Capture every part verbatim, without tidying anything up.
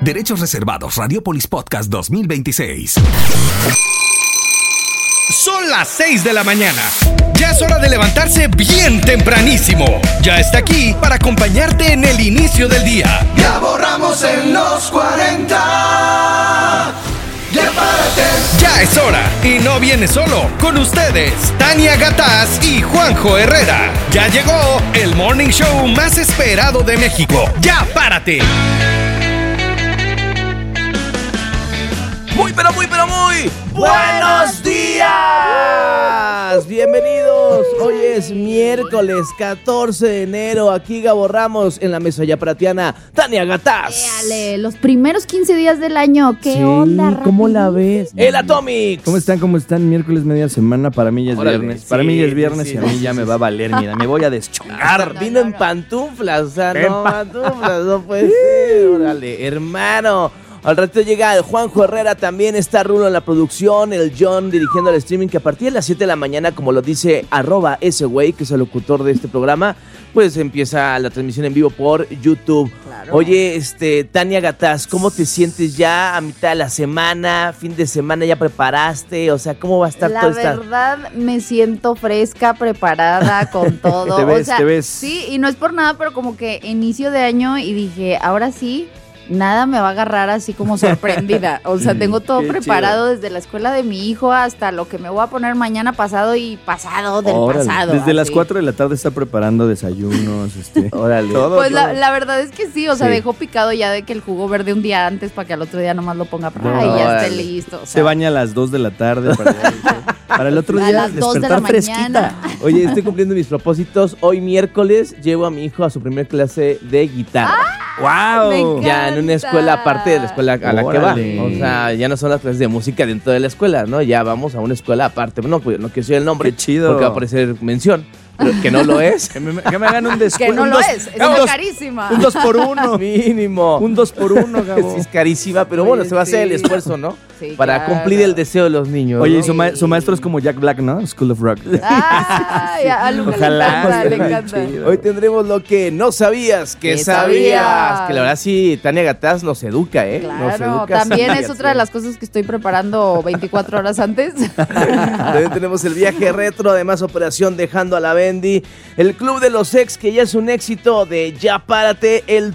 Derechos reservados. Radiopolis Podcast dos mil veintiséis. Son las seis de la mañana. Ya es hora de levantarse bien tempranísimo. Ya está aquí para acompañarte en el inicio del día. Ya borramos en los cuarenta. Ya párate. Ya es hora. Y no viene solo. Con ustedes, Tania Gataz y Juanjo Herrera. Ya llegó el morning show más esperado de México. Ya párate. Muy, pero muy, pero muy ¡buenos días! Bienvenidos. Hoy es miércoles catorce de enero. Aquí Gabo Ramos en la mesa yaparatiana. Tania Gataz. Éale, los primeros quince días del año. ¿Qué sí, onda? ¿Cómo la ves? El Atomics. ¿Cómo están? ¿Cómo están? Miércoles, media semana. Para mí ya es Órale, viernes. sí, Para mí ya es viernes sí, y a sí, mí sí, ya sí, me sí. va a valer. Mira, me voy a deschongar. No, Vino en pantuflas. O sea, En no, pa- pantuflas. No puede ser. Órale, hermano. Al rato llega el Juanjo Herrera, también está Rulo en la producción, el John dirigiendo el streaming, que a partir de las siete de la mañana, como lo dice arroba ese güey, que es el locutor de este programa, pues empieza la transmisión en vivo por YouTube. Claro. Oye, este, Tania Gataz, ¿cómo te sientes ya a mitad de la semana, fin de semana, ya preparaste? O sea, ¿cómo va a estar La todo esta...? verdad, me siento fresca, preparada, con todo. Te ves, o sea, te ves. Sí, y no es por nada, pero como que inicio de año y dije, ahora sí, nada me va a agarrar así como sorprendida. O sea, tengo todo Qué preparado desde la escuela de mi hijo hasta lo que me voy a poner mañana, pasado y pasado del Órale. pasado. Desde las así. cuatro de la tarde está preparando desayunos, este. Órale. Todo, Pues la, todo. la verdad es que sí, o sea, Sí. dejó picado ya de que el jugo verde un día antes para que al otro día nomás lo ponga para y ya Órale. esté listo. o Se sea, baña a las dos de la tarde para, para el otro A día las dos de despertar la fresquita. mañana. Oye, estoy cumpliendo mis propósitos. Hoy miércoles llevo a mi hijo a su primer clase de guitarra. ¡Wow! Me encanta. Ya en una escuela aparte de la escuela a la que va. Órale. O sea, ya no son las clases de música dentro de la escuela, ¿no? Ya vamos a una escuela aparte. No, pues no quiero decir el nombre. Qué chido. Porque va a aparecer mención. Pero que no lo es. Que me, que me hagan un descuento. que no un lo dos- es, un está dos- carísima. Un dos por uno. Mínimo. Un dos por uno, Gabo. Sí, es carísima, pero Oye, bueno, se va a hacer el sí. esfuerzo, ¿no? Sí, Para claro. cumplir el deseo de los niños. Oye, ¿no? y su, ma- su maestro es como Jack Black, ¿no? School of Rock. Ay, a Luca Ojalá, le encanta, le estaría encanta. chido. Hoy tendremos lo que no sabías que Que sabías. sabías. Que la verdad sí, Tania Gataz nos educa, ¿eh? Nos Claro, educa. también sí, es otra de sí. las cosas que estoy preparando veinticuatro horas antes. También tenemos el viaje retro, además Operación Dejando a la Bendy, el Club de los Ex, que ya es un éxito de Ya Párate, el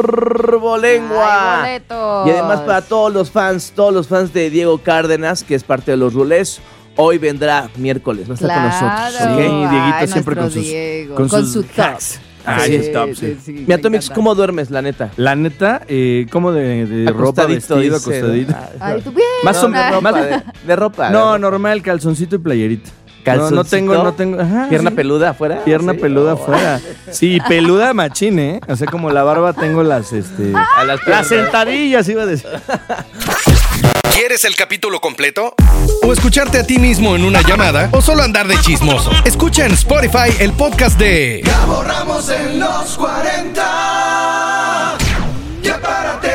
Turbolengua. Ay, boletos. Y además para todos los fans, todos los fans de Diego Cárdenas, que es parte de los Rulés, hoy vendrá miércoles, va a estar con nosotros. Claro. ¿ok? Sí, Dieguito Ay, siempre con nuestro sus, Diego, con con sus su top. hacks. Ah, Sí, sí, top, sí. sí, sí, Mi me Atomix, encanta. ¿cómo duermes, la neta? La neta, eh, como de, de ropa, Acostadito, vestido, dice, acostadito. ¿no? Ay, tú bien. Más No, o de menos. ropa, más- de, de ropa. No, de- normal, calzoncito y playerita. No, ¿Calzoncito? no tengo, no tengo. Ajá, ¿Pierna sí. peluda afuera? Pierna Sí. peluda Oh. afuera. Sí, peluda machín, ¿eh? O sea, como la barba tengo las, este... A las Las piernas. sentadillas, iba a decir. ¿Quieres el capítulo completo? ¿O escucharte a ti mismo en una llamada? ¿O solo andar de chismoso? Escucha en Spotify el podcast de Ya borramos en los cuarenta. Ya párate.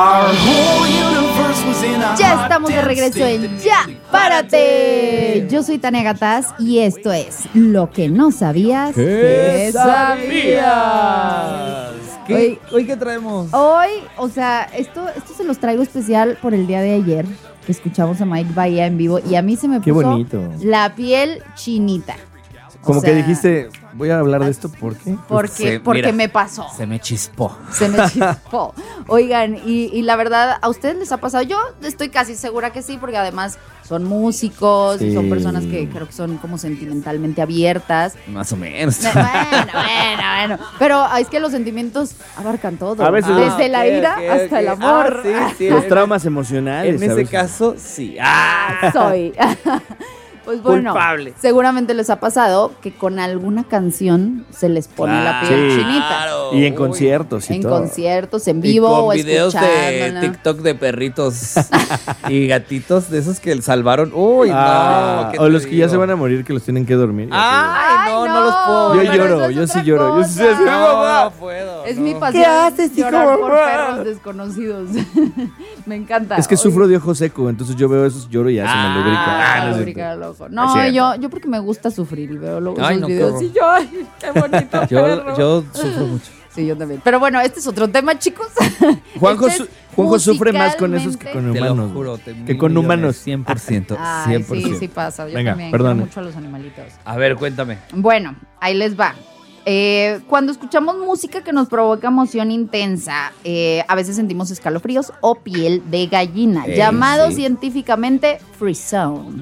Ya estamos de regreso en Ya Párate. Yo soy Tania Gataz y esto es Lo que no sabías que sabías. ¿Qué? ¿Hoy qué traemos? Hoy, o sea, esto, esto se los traigo especial por el día de ayer, que escuchamos a Mike Bahía en vivo y a mí se me Qué puso bonito. la piel chinita. O Como sea, que dijiste, voy a hablar de esto, ¿por qué? Porque, Se- porque mira. me pasó. Se me chispó. Se me chispó. Oigan, y, y la verdad, ¿a ustedes les ha pasado? Yo estoy casi segura que sí, porque además son músicos y son Sí. personas que creo que son como sentimentalmente abiertas. Más o menos. Me- Bueno, bueno, bueno. Pero es que los sentimientos abarcan todo. A veces Desde los- la ok, ira ok, hasta ok. el amor. Ah, sí, sí. Los traumas emocionales. En a ese veces. caso, sí. Ah, Soy. Pues bueno, Culpable. seguramente les ha pasado que con alguna canción se les pone la piel Sí. chinita. Y en Uy. conciertos y En todo. conciertos, en Y vivo con o videos de escuchándola. TikTok de perritos y gatitos de esos que salvaron. Uy, Ah, no. ¿qué o te los que ya digo? se van a morir, que los tienen que dormir. Ay, no, no, los puedo. Yo pero lloro, eso es yo otra sí lloro, yo sí cosa. así, mamá. No puedo. Es no. mi pasión. haces, hijo? Llorar por perros desconocidos. Me encanta. Es que Oye, sufro de ojo seco, entonces yo veo esos lloro y ya se me lubrica. Ah, Ah, no es lubrica cierto. el ojo. Es No, cierto. yo, yo porque me gusta sufrir y veo luego Ay, esos no, qué videos horror. y yo, ay, qué bonito Yo, perro. yo sufro mucho. Sí, yo también. Pero bueno, este es otro tema, chicos. Juanjo, Este es su- Juanjo sufre más con esos que con Te lo humanos. juro, güey. te que con millones, humanos. cien por ciento. Ay, cien por ciento. sí, sí pasa. Yo Venga, también perdone. quiero mucho a los animalitos. A ver, cuéntame. Bueno, ahí les va. Eh, cuando escuchamos música que nos provoca emoción intensa, eh, a veces sentimos escalofríos o piel de gallina, Eh, llamado sí. científicamente frisson.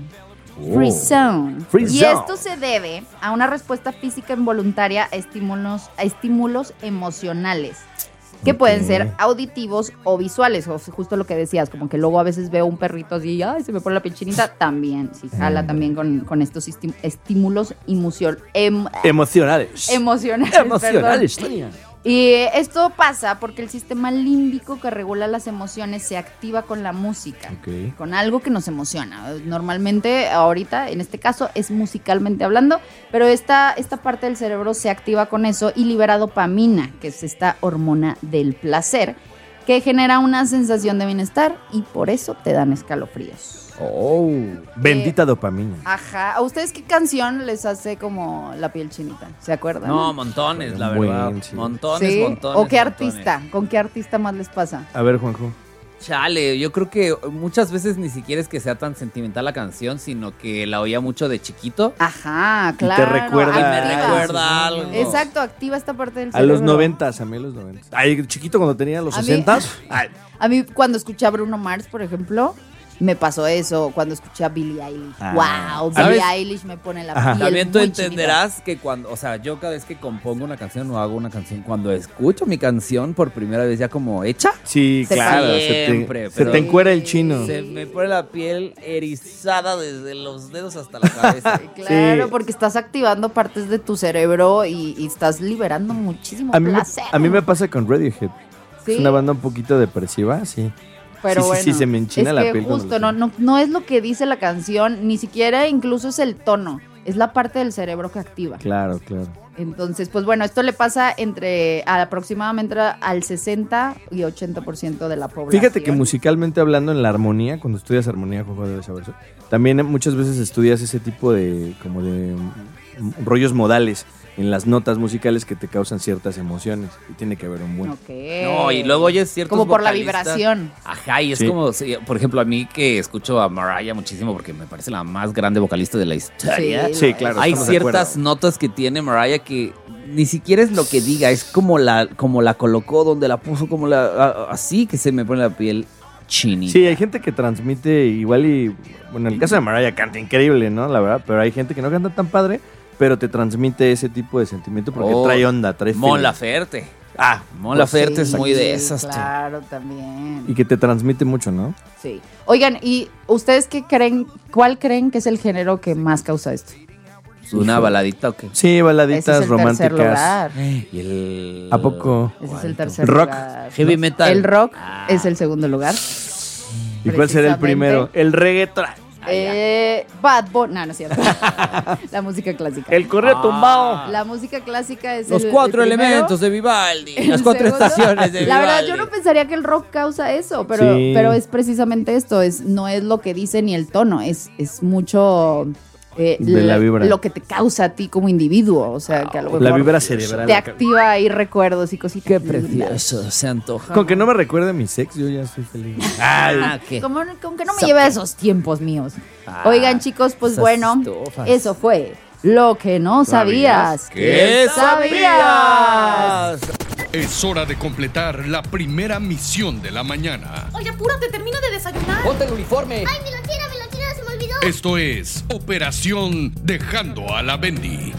Frisson. Frisson. Y esto se debe a una respuesta física involuntaria a estímulos, a estímulos emocionales. Que pueden Ok. ser auditivos o visuales, o justo lo que decías, como que luego a veces veo un perrito así, ay, se me pone la piel chinita, también, sí, jala también con, con estos estim- estímulos emocio- em- Emocionales. emocionales. Emocionales, perdón. Tania. Y esto pasa porque el sistema límbico que regula las emociones se activa con la música, Ok. con algo que nos emociona. Normalmente, ahorita, en este caso, es musicalmente hablando, pero esta, esta parte del cerebro se activa con eso y libera dopamina, que es esta hormona del placer, que genera una sensación de bienestar y por eso te dan escalofríos. Oh. Bendita dopamina. Ajá. ¿A ustedes qué canción les hace como la piel chinita? ¿Se acuerdan? No, montones, la Buen, verdad. sí. Montones, ¿Sí? montones. ¿O qué montones. artista? ¿Con qué artista más les pasa? A ver, Juanjo. Chale, yo creo que muchas veces ni siquiera es que sea tan sentimental la canción, sino que la oía mucho de chiquito. Ajá, te claro. recuerda- Y me activa. recuerda algo. Exacto, activa esta parte del A cerebro. los noventas, a mí a los noventas. Ay, chiquito cuando tenía los A mí- sesentas. Ay, A mí cuando escuché a Bruno Mars, por ejemplo, me pasó eso. Cuando escuché a Billie Eilish. Ah. Wow, ¿Sabes? Billie Eilish me pone la Ajá. piel También tú muy entenderás que cuando, o sea, yo cada vez que compongo una canción o hago una canción, cuando escucho mi canción por primera vez ya como hecha, sí, Se claro. Se siempre, te, se pero- te encuera el chino. se me pone la piel erizada desde los dedos hasta la cabeza. chinita. Claro, Sí. porque estás activando partes de tu cerebro y, y estás liberando muchísimo A mí, me, placer. a mí me pasa con Radiohead. Sí. Es una banda un poquito depresiva, sí. Pero Sí, sí, bueno, sí, se me enchina es la que piel cuando justo, lo no, no, no es lo que dice la canción, ni siquiera incluso es el tono, es la parte del cerebro que activa. Claro, claro. Entonces, pues bueno, esto le pasa entre a- aproximadamente al sesenta y ochenta por ciento de la población. Fíjate que musicalmente hablando en la armonía, cuando estudias armonía, Juanjo debe saber eso, también muchas veces estudias ese tipo de como de mm, rollos modales en las notas musicales que te causan ciertas emociones y tiene que haber un buen. Ok. No, y luego oyes ciertos Como por la vocalistas. vibración. Ajá, y es Sí. como, sí, por ejemplo, a mí que escucho a Mariah muchísimo porque me parece la más grande vocalista de la historia. Sí, Sí, lo claro. es. Hay estamos de ciertas acuerdo. notas que tiene Mariah que ni siquiera es lo que diga, es como la, como la colocó, donde la puso, como la, a- así que se me pone la piel chinita. Sí, hay gente que transmite igual y, bueno, en el caso de Mariah canta increíble, ¿no? La verdad, pero hay gente que no canta tan padre, pero te transmite ese tipo de sentimiento porque Oh, trae onda, trae Mon feeling. Laferte. Ah, Mon Laferte es Sí, muy de esas. tú. Claro, también. y que te transmite mucho, ¿no? Sí. Oigan, ¿y ustedes qué creen, cuál creen que es el género que más causa esto? ¿Una baladita o qué? Sí, Ese baladitas es el tercer románticas. lugar. Y el... ¿A poco? Ese es el tercer Rock. lugar. Heavy metal. El rock Ah. es el segundo lugar. ¿Y cuál será el Precisamente. primero? El reggaetón. Eh, Bad Bunny. No, no es cierto. La música clásica. El correo Ah. tumbado. La música clásica es Los el- cuatro el primero. elementos de Vivaldi. El Las cuatro segundo- estaciones de Vivaldi. La verdad, yo no pensaría que el rock causa eso, pero, Sí. pero es precisamente esto, es, no es lo que dice ni el tono, es, es mucho eh, De la vibra. lo que te causa a ti como individuo, o sea, que a lo mejor La vibra cerebral. te activa ahí recuerdos y cositas. Qué precioso, se antoja. Con que no me recuerde a mi sex, yo ya estoy feliz. Ah, ¿qué? Como, como que no me lleve a esos tiempos míos. Ah, Oigan, chicos, pues esas bueno, estufas. eso fue lo que no sabías. ¿Qué sabías? Es hora de completar la primera misión de la mañana. Oye, apúrate, termino de desayunar. Ponte el uniforme. Ay, mi lonchera, mi lonchera, se me olvidó. Esto es Operación Dejando a la Bendy.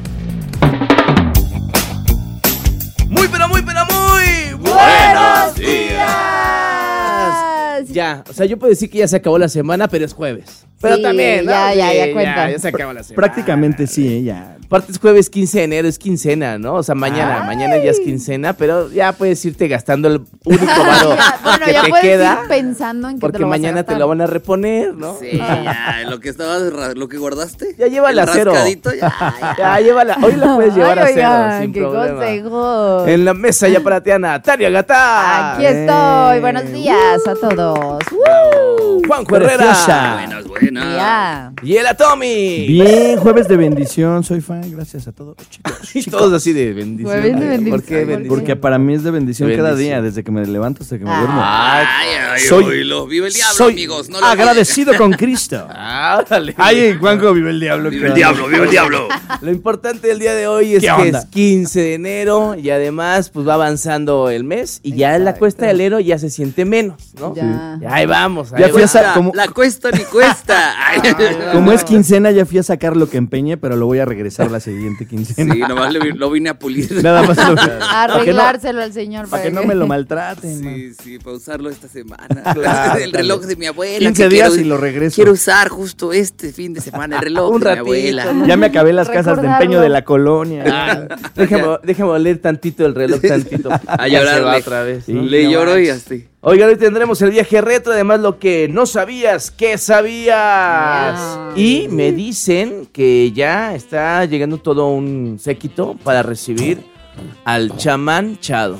Muy, pero muy, pero muy ¡Buenos días! Ya, o sea, yo puedo decir que ya se acabó la semana, pero es jueves. Pero Sí, también, ¿no? ya, ya, Sí, ya cuenta. Ya, se acabó la semana. Prácticamente sí, ¿eh? Ya. Aparte es jueves quince de enero, es quincena, ¿no? O sea, mañana, mañana ya es quincena, pero ya puedes irte gastando el único varo Ya, bueno, que ya te puedes queda. ir pensando en que Porque te lo vas a mañana te gastar. lo van a reponer, ¿no? Sí, ya, lo que estabas, ra- lo que guardaste. Ya llévala el a cero. rascadito, ya, ya. Ya, llévala. Hoy la puedes llevar Ay, a cero, oigan, sin qué problema. consejo. En la mesa ya para Tiana, Tania Gata. Aquí estoy. Buenos días a todos. ¡Woo! Juanjo Herrera. Preciosa. Buenas, buenas. Ya. Y el Atomi. Bien, jueves de bendición, soy fan, gracias a todos, chicos. Y todos así de bendición. Jueves de bendición. ¿Por qué bendición? Porque para mí es de bendición, De cada bendición. día, desde que me levanto hasta que me Ah. duermo. Ay, ay, Soy- oílo. Vive el diablo, Soy amigos. No lo olviden. agradecido con Cristo. Ah, dale. Ay, Juanjo, vive el diablo. Vive el diablo, vive el diablo. Lo importante del día de hoy es ¿Qué que onda? es quince de enero y además pues va avanzando el mes y ya en la Exacto. cuesta del enero ya se siente menos, ¿no? Ya. Ya ahí vamos. Ahí Ya fui a vamos. sa- como- La cuesta ni cuesta. Ay. Como es quincena, ya fui a sacar lo que empeñe, pero lo voy a regresar la siguiente quincena. Sí, nomás le vi- lo vine a pulir. Nada más lo Arreglárselo al señor. Para que no me lo maltraten. man. Sí, sí, para usarlo esta semana. el reloj de mi abuela. quince que días quiero- y lo regreso. Quiero usar justo este fin de semana el reloj Un de mi ratito, abuela. ¿no? Ya me acabé las casas de Recordarlo. empeño de la colonia. Ah, déjame, déjame oler tantito el reloj, tantito. A Ya se va llorarle. otra vez. Sí. ¿no? Le no lloro y manches. así. Oiga, hoy tendremos el viaje retro, además lo que no sabías, que sabías. Ya. Y me dicen que ya está llegando todo un séquito para recibir al chamán Chado.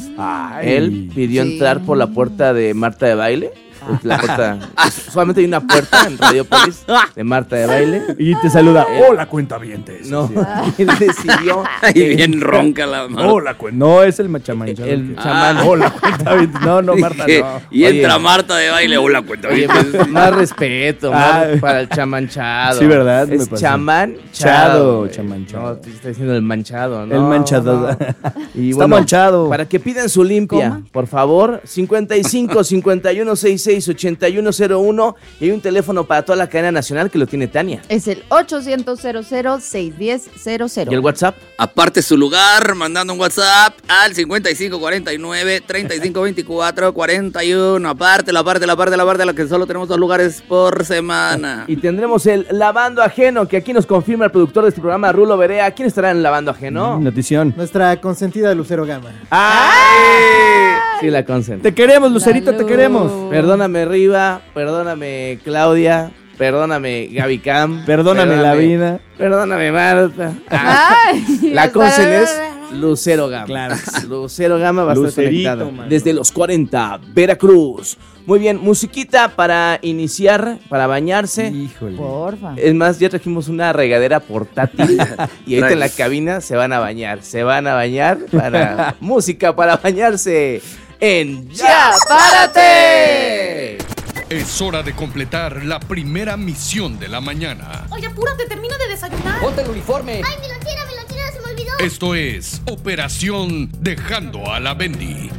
Él pidió Sí. entrar por la puerta de Marta de Baile. La puerta, solamente hay una puerta en Radiopolis de Marta de Baile. Y te saluda. Hola, cuentavientes. No, él decidió. Ay, que- bien ronca la mano. Hola, cuen- No, es el machamanchado. El que- chamán. Ah, hola, cuentavientes. No, no, Marta, Dije, no. Y Oye. entra Marta de baile. Hola, cuenta Oye, bien. pues, más respeto, Ah. más para el chamanchado. Sí, ¿verdad? Me Es pasó. chamán Chado, chado. güey. chamanchado. No, te está diciendo el manchado, ¿no? El manchado. no. Y Está manchado. Para que pidan su limpia, ¿Cómo? por favor, cincuenta y cinco, cincuenta y uno, sesenta y seis, ochenta y uno cero uno y hay un teléfono para toda la cadena nacional que lo tiene Tania. Es el ochocientos cero cero seis diez cero cero. ¿Y el WhatsApp? Aparte su lugar, mandando un WhatsApp al cincuenta y cinco cuarenta y nueve, treinta y cinco veinticuatro, cuarenta y uno. Aparte, la parte, la parte, la parte, la que solo tenemos dos lugares por semana. Y tendremos el lavando ajeno, que aquí nos confirma el productor de este programa, Rulo Berea. ¿Quién estará en el lavando ajeno? Notición. Nuestra consentida Lucero Gama. ¡Ay! Sí, la consen. Te queremos, Lucerito, te Salud. queremos. Perdóname, Riva. Perdóname, Claudia. Perdóname, Gaby Cam. Perdóname la vida. Perdóname, Marta. Ay, La hasta- consen es Lucero Gama. Claro. Lucero Gama va a estar Lucerito, conectada. mano. Desde los cuarenta, Veracruz. Muy bien, musiquita para iniciar, para bañarse. Híjole. Porfa. Es más, ya trajimos una regadera portátil y ahorita en la cabina se van a bañar. Se van a bañar para música para bañarse en Ya Párate. Es hora de completar la primera misión de la mañana. Oye, apúrate, termino de desayunar. Ponte el uniforme. Ay, mi lonchera, mi lonchera, se me olvidó. Esto es Operación Dejando a la Bendy.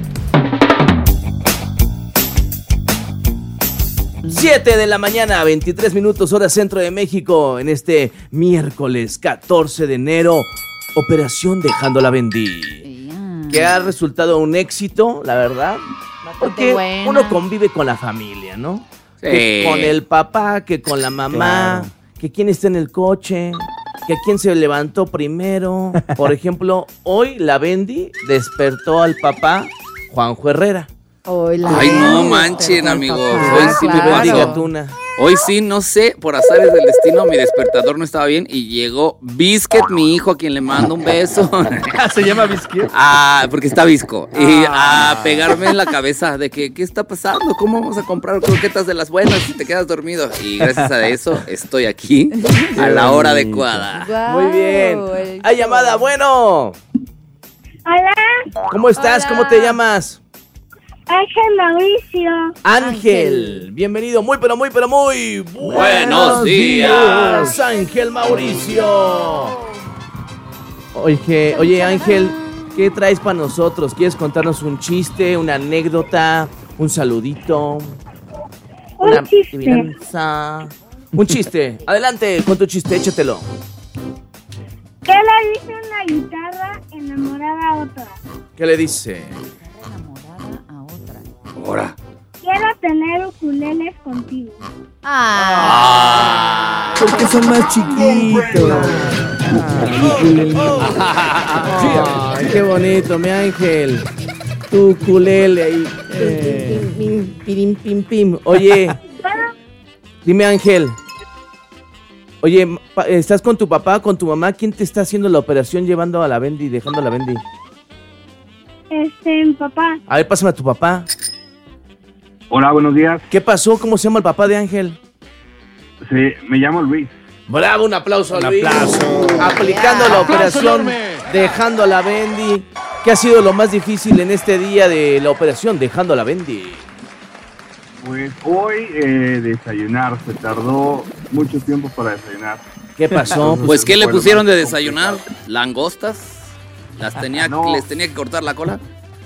siete de la mañana, veintitrés minutos, hora centro de México, en este miércoles catorce de enero. Operación Dejando la Bendy. Ya. Que ha resultado un éxito, la verdad. Porque buena. uno convive con la familia, ¿no? Sí. Que con el papá, que con la mamá, Claro. que quién está en el coche, que a quién se levantó primero. Por ejemplo, hoy la Bendy despertó al papá Juanjo Herrera. Hoy la Ay, no ves, manchen, pero amigos. papá, Hoy sí me claro. Bendiga Tuna. Hoy sí, no sé, por azares del destino, mi despertador no estaba bien y llegó Biscuit, mi hijo, a quien le mando un beso. ¿Se llama Biscuit? Ah, porque está visco. Y a pegarme en la cabeza de que, ¿qué está pasando? ¿Cómo vamos a comprar croquetas de las buenas si te quedas dormido? Y gracias a eso estoy aquí a la hora adecuada. Guau, Muy bien. el- Hay llamada, bueno. Hola, ¿Cómo estás? Hola. ¿Cómo te llamas? Ángel Mauricio. Ángel. Bienvenido, muy pero muy pero muy Buenos días. Ángel Mauricio. Oye, oye Ángel, ¿qué traes para nosotros? ¿Quieres contarnos un chiste, una anécdota, un saludito? Un una chiste. adivinanza? Un chiste. Adelante con tu chiste, échatelo. ¿Qué le dice una guitarra enamorada a otra? ¿Qué le dice? Enamorada a otra. Ahora. Quiero tener ukuleles contigo. Ah. Porque son más chiquitos. Ay, qué bonito, mi Ángel. Tu ukulele ahí. Eh, pim, pim, pim, pim. Oye, dime Ángel. Oye, pa- ¿estás con tu papá, con tu mamá? ¿Quién te está haciendo la operación llevando a la Bendy, dejando a la Bendy? Este, papá. A ver, pásame a tu papá. Hola, buenos días. ¿Qué pasó? ¿Cómo se llama el papá de Ángel? Sí, me llamo Luis. Bravo, un aplauso, Un Luis. aplauso. Aplicando la operación, dejando a la Bendy. ¿Qué ha sido lo más difícil en este día de la operación dejando a la Bendy? Pues hoy eh, desayunar, se tardó mucho tiempo para desayunar. ¿Qué pasó? Pues, ¿qué le Fue lo pusieron más de desayunar? ¿Langostas? ¿Las tenía, No. ¿Les tenía que cortar la cola?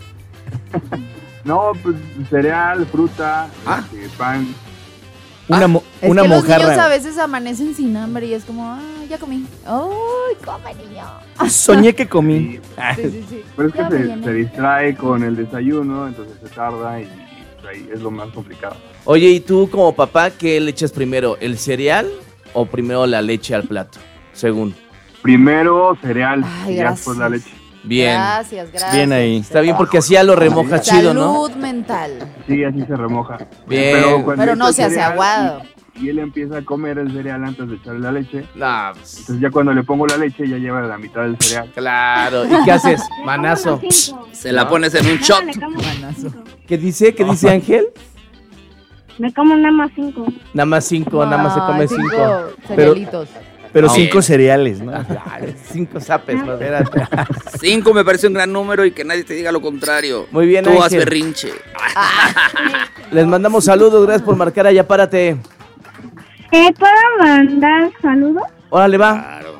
No, pues cereal, fruta, Ah. este, pan. Una, mo- Es una que los niños a mojarra. veces amanecen sin hambre y es como, ah, ya comí. ¡Ay, come, niño! Soñé que comí. Y- Sí, sí, sí. pero es que Ya me se, llené. se distrae con el desayuno, entonces se tarda y, y, pues, ahí es lo más complicado. Oye, ¿y tú como papá qué le echas primero? ¿El cereal o primero la leche al plato? Según. Primero cereal Ay, y ya gracias. después la leche. Bien. Gracias, gracias. Bien ahí. Está bien porque así ya lo remojas chido, ¿no? Salud mental. Sí, así se remoja. Bien. cuando Pero no echa el se hace cereal aguado. Y, y él empieza a comer el cereal antes de echarle la leche. Nah, pues, Entonces ya cuando le pongo la leche ya lleva la mitad del cereal. claro. ¿Y qué haces? Manazo. Se la pones en un shot. Me como cinco. ¿Qué dice? ¿Qué dice Ángel? Me como nada más cinco. Nada más cinco, nada más se come Ay, cinco. cerealitos. Pero Ah, cinco bien. cereales, ¿no? Ay, cinco zapes, no, espérate. Cinco me parece un gran número y que nadie te diga lo contrario. Muy bien, Tú haz Ángel. berrinche. Les mandamos saludos, gracias por marcar allá, párate. ¿Eh, ¿Puedo mandar saludos? Órale, va. Claro.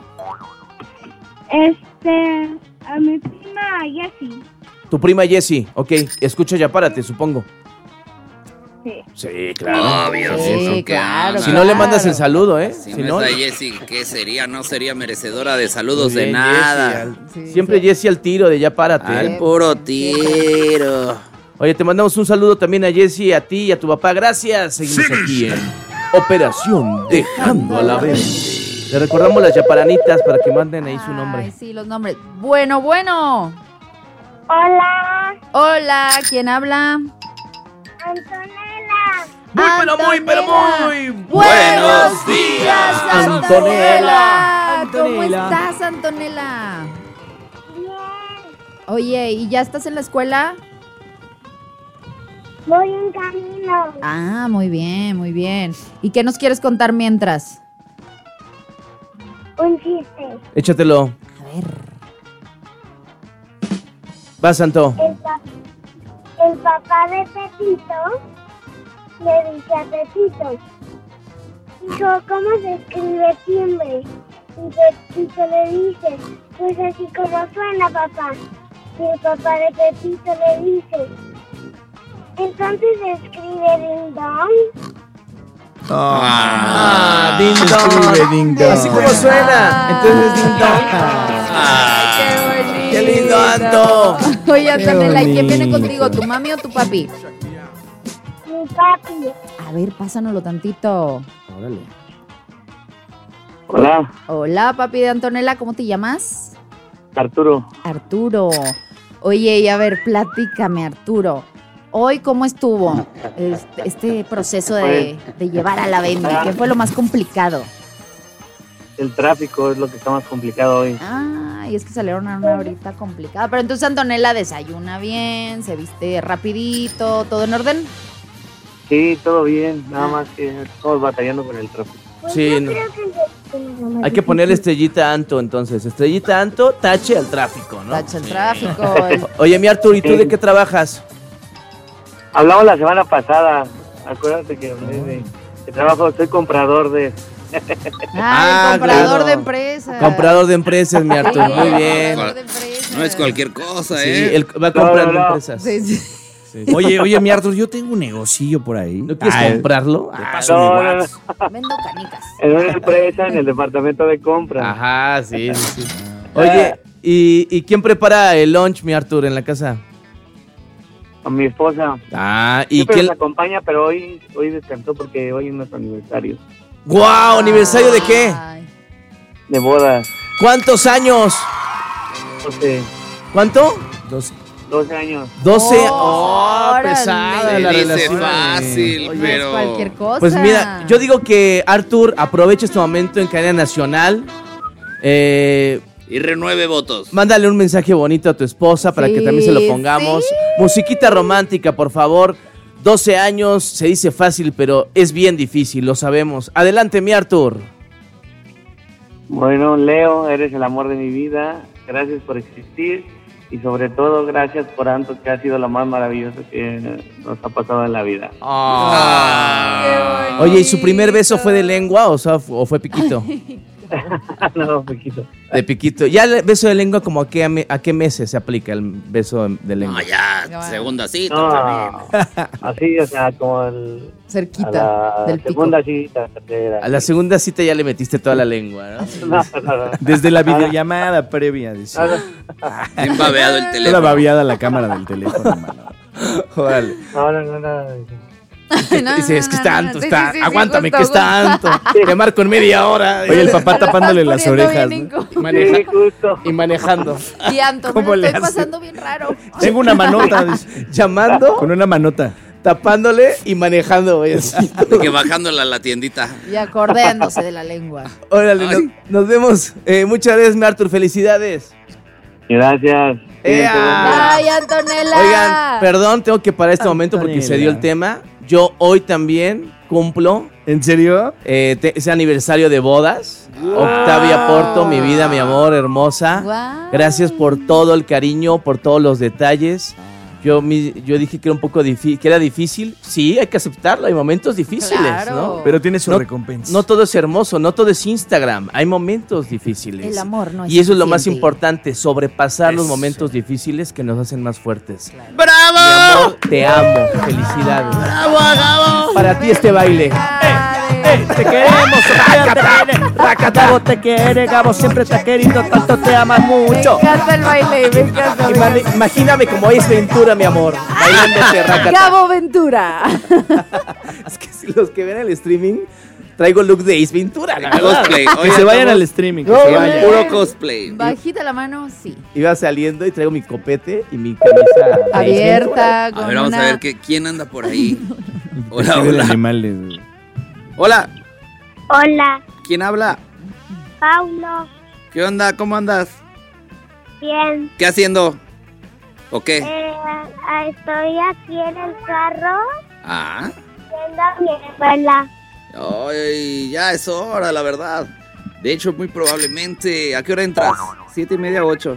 Este, a mi prima Jessie. Tu prima Jessie, ok. Escucha ya, párate, supongo. Sí. Sí, claro. Obvio, Sí, sí, porque claro. Ana, Si no le mandas el saludo, ¿eh? Si, Si no no, es a Jessie, ¿qué sería? No sería merecedora de saludos Muy de bien, nada. Jessie, al- Sí, siempre sí. Jessie al tiro de ya párate. Al ¿eh? puro tiro. Oye, te mandamos un saludo también a Jessie, a ti y a tu papá. Gracias. Seguimos aquí en Operación Dejando a la Vez. Le recordamos las yaparanitas para que manden ahí su Ay, nombre. sí, los nombres. Bueno, bueno. Hola, Hola, ¿quién habla? Antonella. Muy, pero muy, pero muy. Buenos días, Antonella. Antonella. ¿Cómo Antonella. estás, Antonella? Bien. Oye, ¿y ya estás en la escuela? Voy en camino. Ah, muy bien, muy bien. ¿Y qué nos quieres contar mientras? Un chiste. Échatelo. A ver. Va, Santo. El, pa- el papá de Pepito le dice a Pepito, hijo, ¿cómo se escribe timbre? Y Pepito le dice, pues así como suena, papá. Y el papá de Pepito le dice, entonces se escribe ding dong. Ah, ding Se dong. escribe ding dong. Así como suena. Entonces, ding dong. Ah, ¡Qué bonito! ¡Qué lindo, Anto! Oye, Antonella, ¿y quién viene bonito. contigo? ¿Tu mami o tu papi? Mi papi. A ver, pásanoslo tantito. Órale. Hola, Hola, papi de Antonella, ¿cómo te llamas? Arturo. Arturo. Oye, y a ver, platícame, Arturo. Hoy, ¿cómo estuvo este, este proceso de, de llevar a la Bendy? ¿Qué fue lo más complicado? El tráfico es lo que está más complicado hoy. Ah, y es que salieron a una horita complicada. Pero entonces Antonella desayuna bien, se viste rapidito, ¿todo en orden? Sí, todo bien, nada más que estamos batallando con el tráfico. Pues Sí, yo no. creo que se- Hay que ponerle estrellita a Anto, entonces. Estrellita a Anto, tache al tráfico, ¿no? Tacha el tráfico. el- Oye, mi Artur, ¿y tú de qué trabajas? Hablamos la semana pasada, acuérdate que hablé de, de trabajo, soy comprador de... Ah, Ah, el comprador claro. de empresas. Comprador de empresas, mi Artur. Sí, Muy bien. comprador de empresas. no es cualquier cosa, Sí, ¿eh? él va comprando No, no, no. empresas. Sí, sí. Sí, sí. Oye, oye, mi Arthur, yo tengo un negocillo por ahí. ¿No quieres Ay, comprarlo? Te Ah, paso mi No, no, no, WhatsApp. Vendo canicas. en una empresa en el departamento de compras. Ajá, sí, sí, sí. Oye, ¿y, ¿y quién prepara el lunch, mi Artur, en la casa? Con mi esposa. Ah, ¿y Siempre quién? nos acompaña, pero hoy hoy descansó porque hoy es nuestro aniversario ¡Guau! ¿Aniversario de qué? Ay. de bodas. ¿Cuántos años? doce, ¿Cuánto? doce años. doce. Oh, ¡Oh, órale. pesada Se la dice relación! fácil, Oye, pero... es cualquier cosa. Pues mira, yo digo que Artur aprovecha este momento en cadena nacional. Eh, Y renueve votos. mándale un mensaje bonito a tu esposa para Sí, que también se lo pongamos. sí. Musiquita romántica, por favor. doce años, se dice fácil, pero es bien difícil, lo sabemos. Adelante, mi Arthur. Bueno, Leo, eres el amor de mi vida. Gracias por existir y sobre todo gracias por Anto, que ha sido lo más maravilloso que nos ha pasado en la vida. Ah. Oye, ¿y su primer beso fue de lengua o, sea, o fue piquito? No, piquito. De piquito. ¿Ya el beso de lengua como a qué, a qué meses se aplica el beso de lengua? No, ya, segunda cita No, también. así, o sea, como el... Cerquita a la del pico. segunda cita, tercera. A la segunda cita ya le metiste toda la lengua, ¿no? No, no, no. Desde la videollamada previa, dice. Bien babeado el Toda teléfono. babeada la cámara del teléfono, mano. Órale. No, no, no, no. No, Dice, es que no, es no, tanto, no, sí, está, sí, sí, aguántame, justo, que es tanto. Te marco en media hora. Oye, el papá tapándole las Poniendo orejas. bien ¿no? incómodo. Maneja- Sí, justo. y manejando. Y Anto, ¿Cómo me lo le estoy hace? pasando bien raro. Tengo una manota, dice. Llamando, Con una manota. tapándole y manejando, güey. así. De que bajándola a la tiendita. Y acordándose de la lengua. Órale, Ay. nos, nos vemos. Eh, muchas gracias, mi Arthur. Felicidades. Gracias. ¡Ea! ¡Ay, Antonella! Oigan, perdón, tengo que parar este momento porque se dio el tema. Yo hoy también cumplo ¿En serio? eh, te- ese aniversario de bodas. Octavia Porto, mi vida, mi amor, hermosa. Guau. Gracias por todo el cariño, por todos los detalles. Yo, mi- yo dije que era un poco difícil, que era difícil. Sí, hay que aceptarlo, hay momentos difíciles, Claro. ¿no? Pero tiene su No- recompensa. No todo es hermoso, no todo es Instagram. Hay momentos difíciles. El amor no es Y eso es lo más suficiente. importante, sobrepasar los Eso. momentos difíciles que nos hacen más fuertes. Mi ¡Bravo! amor, te amo. Felicidades. ¡Bravo, Gabo! Para ti este baile. ¡Eh, te queremos, Sofía, te quiere! Gabo te quiere, Gabo siempre te ha querido, tanto te amas Me mucho. encanta el baile, me encanta. me Imani- encanta. Imagíname como es Ventura, mi amor. Bailando este racata. Gabo Ventura. Es que si los que ven el streaming, traigo look de Ace Ventura. la verdad. Cosplay. Que Oye, se vayan estamos- al streaming. Que No, se güey. vayan. Puro cosplay. Bajita la mano, sí. Iba saliendo y traigo mi copete y mi camisa de Ace Ventura. Abierta, A con ver, vamos una... a ver que, quién anda por ahí. Hola, Vestido de hola. animales, güey. Hola, Hola, ¿quién habla? Paulo. ¿Qué onda? ¿Cómo andas? Bien. ¿Qué haciendo? ¿O qué? Eh, ah, estoy aquí en el carro Ah. yendo a mi escuela. Ay, ya es hora, la verdad. De hecho, muy probablemente. ¿A qué hora entras? Siete y media, ocho.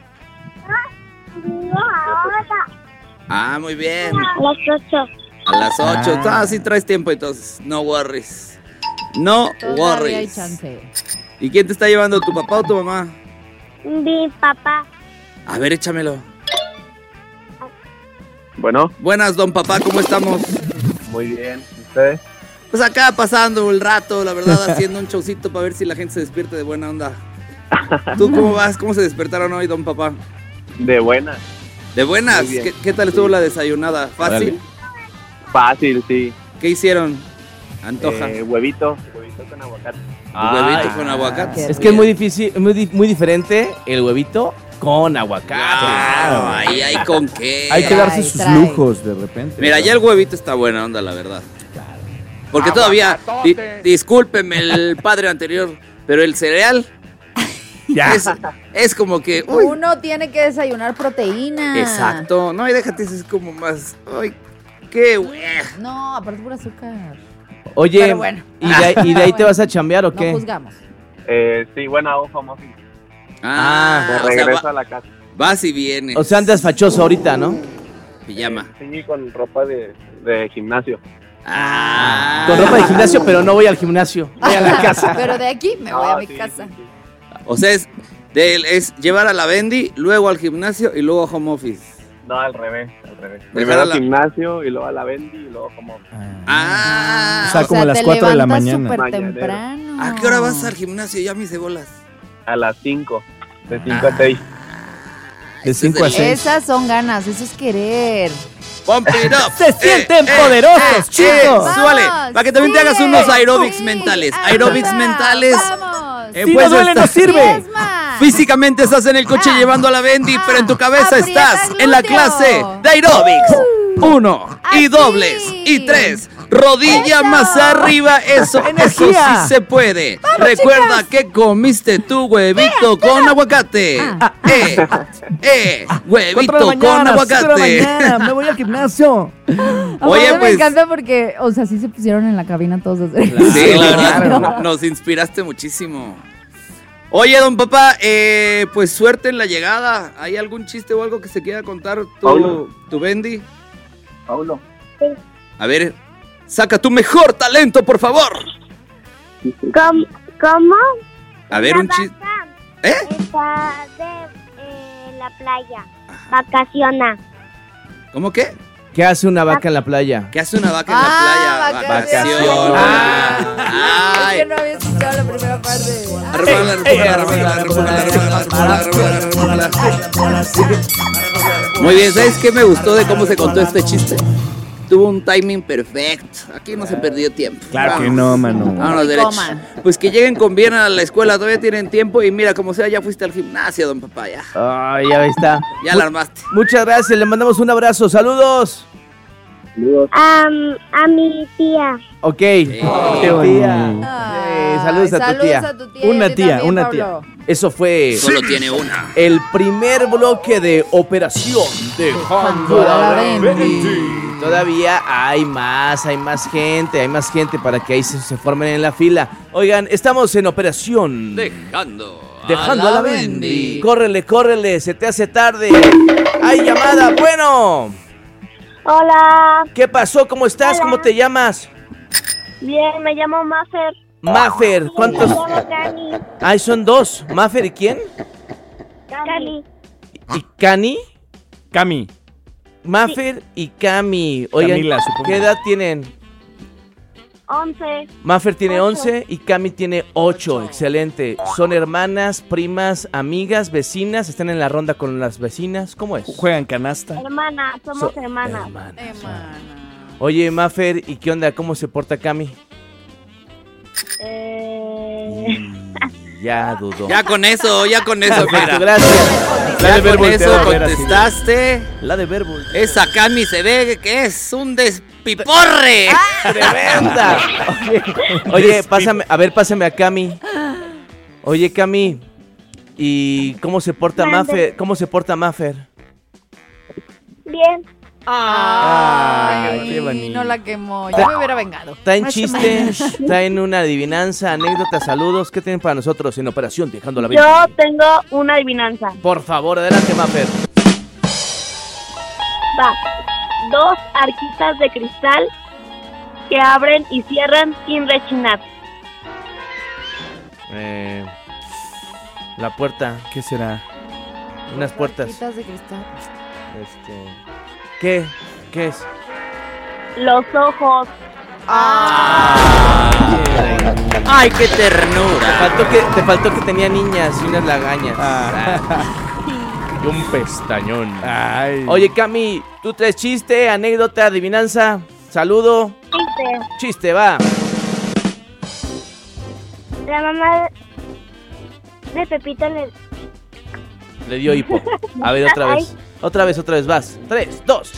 Digo ahora, Ah, muy bien. a las ocho. A las ocho. Ah. Ah, sí traes tiempo entonces. No worries. No Todavía hay worries. chance. ¿Y quién te está llevando? ¿Tu papá o tu mamá? Mi papá. A ver, échamelo. Bueno, Buenas, don papá, ¿cómo estamos? muy bien. ¿Ustedes? Pues acá pasando el rato, la verdad, haciendo un showcito para ver si la gente se despierte de buena onda. ¿Tú cómo vas? ¿Cómo se despertaron hoy, don papá? De buena. ¿De buenas? Muy bien. ¿Qué, qué tal estuvo la desayunada? ¿Fácil? Fácil, sí. ¿Qué hicieron? ¿Antoja? Eh, huevito. Huevito con aguacate. ¿Huevito con aguacate? Es que es muy difícil, muy, di- muy diferente el huevito con aguacate. Claro, ahí hay con qué. Hay que darse Trae, sus trae. lujos de repente. Mira, ya el huevito está buena onda, la verdad. Porque todavía, di- discúlpeme el padre anterior, pero el cereal Ya. es, es como que, uy, Uno tiene que desayunar proteína. exacto. No, y déjate, es como más, ay, qué güey. No, aparte por azúcar. Oye, Pero bueno. ¿y de, ahí- y de ahí te vas a chambear o No qué? juzgamos. Eh, sí, buena hoja, office. Ah, De o sea, regreso va- a la casa. vas y vienes. O sea, andas fachoso ahorita, ¿no? Pijama. Sí, con ropa de, de gimnasio. Ah. Con ropa de gimnasio, pero no voy al gimnasio. Voy a la casa. Pero de aquí me voy No, a mi sí, casa. sí, sí. O sea, es, de, es llevar a la Bendy, luego al gimnasio y luego a home office. No, al revés, al revés. Dejar Primero a al la- gimnasio y luego a la Bendy y luego como... Ah. O sea, como a las te cuatro de la levantas mañana. súper Mañanero. temprano. ¿A qué hora vas al gimnasio? Ya mis cebolas. A las cinco. De cinco Ah. a seis. De Ese es cinco a del- seis. Esas son ganas, eso es querer. Pump it up. Se sienten poderosos, chicos. Vamos, Súbale, para que también te hagas sigue, unos aerobics sí, mentales. arriba, Aerobics mentales. Vamos. Eh, Si pues no duele, está- no sirve. Diez más. Físicamente estás en el coche Ah. llevando a la Bendy, Ah. pero en tu cabeza Aprieta estás en la glúteo. clase de aerobics. Uno, y Así. dobles, y tres, Rodilla ¡Eso! más arriba, eso, eso ¡Energía! sí se puede. ¡Vamos, Recuerda que comiste tu huevito con aguacate. Ah. Eh, eh, huevito Cuatro de la con mañana, aguacate. cinco de la mañana, me voy al gimnasio. Oye, Aparte, pues- me encanta porque, o sea, sí se pusieron en la cabina todos a hacer. Sí, la verdad, Claro. nos inspiraste muchísimo. Oye, don papá, eh, pues suerte en la llegada. ¿Hay algún chiste o algo que se quiera contar tu, Paulo. tu Bendy? Paulo. A ver, saca tu mejor talento, por favor. ¿Cómo? ¿Cómo? A ver, un chiste. ¿Eh? Está de eh, la playa. Vacaciona. ¿Cómo qué? ¿Qué hace una vaca en la playa? ¿Qué hace una vaca en Ah, la playa? vacaciones. Vacaciones. Es Ay. que no había escuchado la primera parte. Arrugala, arrugala, arrugala, arrugala, arrugala, arrugala, arrugala. Muy bien, ¿sabes qué me gustó de cómo se contó este chiste? Tuvo un timing perfecto. Aquí no se perdió tiempo. Claro que Vamos. no, mano. Vámonos Muy derecho. coman. Pues que lleguen con bien a la escuela, todavía tienen tiempo y mira, como sea, ya fuiste al gimnasio, don papá, ya. Ay, ya está. Ya la armaste. Muchas gracias, le mandamos un abrazo. Saludos. Am, a mi tía. Ok. Qué Tía. bonito. Eh, saludos a tu Saludos tía. a tu tía. Una y a ti tía, también, una Pablo. Eso fue Solo tiene una. el primer bloque de Operación Dejando a a la la Bendy. Bendy. Todavía hay más, hay más gente, hay más gente para que ahí se, se formen en la fila. Oigan, estamos en Operación Dejando. Dejando a la Bendy. Córrele, córrele, se te hace tarde. Hay llamada, bueno. Hola. ¿Qué pasó? ¿Cómo estás? Hola. ¿Cómo te llamas? Bien, me llamo Mafer. Maffer, ¿cuántos? Me llamo Cani. Ay, son dos. Maffer, ¿y quién? Cani. ¿Y Cani? Cami. Maffer y Cami. Oigan, Camila, supongo. ¿qué edad tienen? Once. Maffer tiene Ocho. once y Cami tiene ocho. Excelente. ¿Son hermanas, primas, amigas, vecinas? ¿Están en la ronda con las vecinas? ¿Cómo es? Juegan canasta. Hermana, somos So- hermanas. hermanas. Hermana. Oye, Maffer, ¿y qué onda? ¿Cómo se porta Cami? Eh, Ya dudó. Ya con eso, ya con eso, Perfecto, mira. gracias. Ya de ver con volteado eso a ver así. contestaste. La de verbo. Esa Cami se ve que es un despiporre. ¡Tremenda! Oye, oye, pásame, a ver, pásame a Cami. Oye, Cami, ¿y cómo se porta Mande. Maffer? ¿Cómo se porta Maffer? bien. Ay, qué bonito. no la quemó. Yo me hubiera vengado. ¿Traen Más o chiste? menos. ¿Traen una adivinanza, anécdota, saludos? ¿Qué tienen para nosotros en Operación Dejando la Vida? Yo tengo una adivinanza. Por favor, adelante, Maffer. Va. Dos arquitas de cristal que abren y cierran sin rechinar. Eh, la puerta, ¿Qué será? unas puertas. Puertas de cristal. Este, ¿Qué? ¿Qué es? Los ojos. Ay, qué Te ternura. faltó que, te faltó que tenía niñas y unas lagañas. Ah. Y un pestañón. Ay. Oye, Cami, ¿tú traes chiste, anécdota, adivinanza? Saludo. Chiste. Chiste, va. La mamá de Pepito le... Le dio hipo. A ver, otra vez. Otra vez, otra vez, vas. Tres, dos.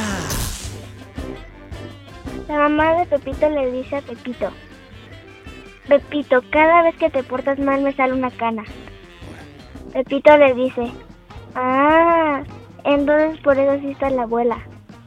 La mamá de Pepito le dice a Pepito: Pepito, cada vez que te portas mal me sale una cana. Pepito le dice: Ah, entonces por eso sí está la abuela.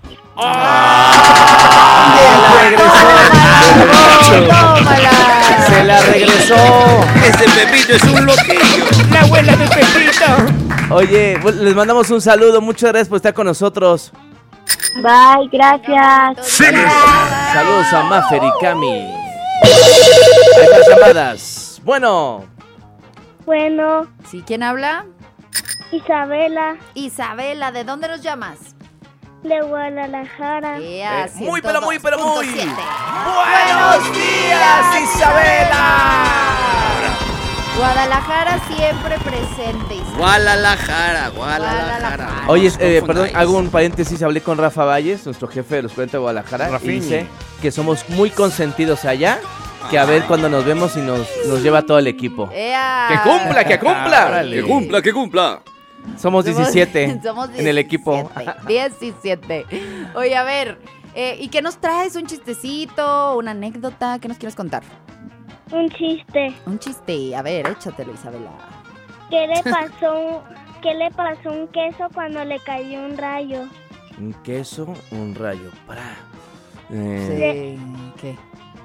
¡Tómala! Se la regresó. Ese Pepito es un loquillo. La abuela de Pepito. Oye, pues, les mandamos un saludo. Muchas gracias por estar con nosotros. Bye, gracias. Saludos a Maffer y Cami. Hay más llamadas. Bueno, Bueno, ¿Sí? ¿Quién habla? Isabela Isabela, ¿de dónde nos llamas? de Guadalajara. Ea, Eh, muy, pero muy, pero muy. ciento dos punto siete. buenos días, Isabela. Guadalajara siempre presente, Isabela. Guadalajara, Guadalajara. Guadalajara. Oye, No eh, os perdón, confundáis. hago un paréntesis. Hablé con Rafa Valles, nuestro jefe de los cuarenta de Guadalajara. Y Rafiñi. dice que somos muy consentidos allá. Que a ver cuando nos vemos y nos, nos lleva todo el equipo. Ea. ¡Que cumpla, que cumpla! Órale. Que cumpla, que cumpla. Somos diecisiete Somos en el equipo. diecisiete. diecisiete. Oye, a ver, Eh, ¿Y qué nos traes? ¿Un chistecito? ¿Una anécdota? ¿Qué nos quieres contar? Un chiste. Un chiste. A ver, échatelo, Isabela. ¿Qué le pasó, qué le pasó a un queso cuando le cayó un rayo? Un queso, un rayo. Para. Sí. Eh, ¿Qué?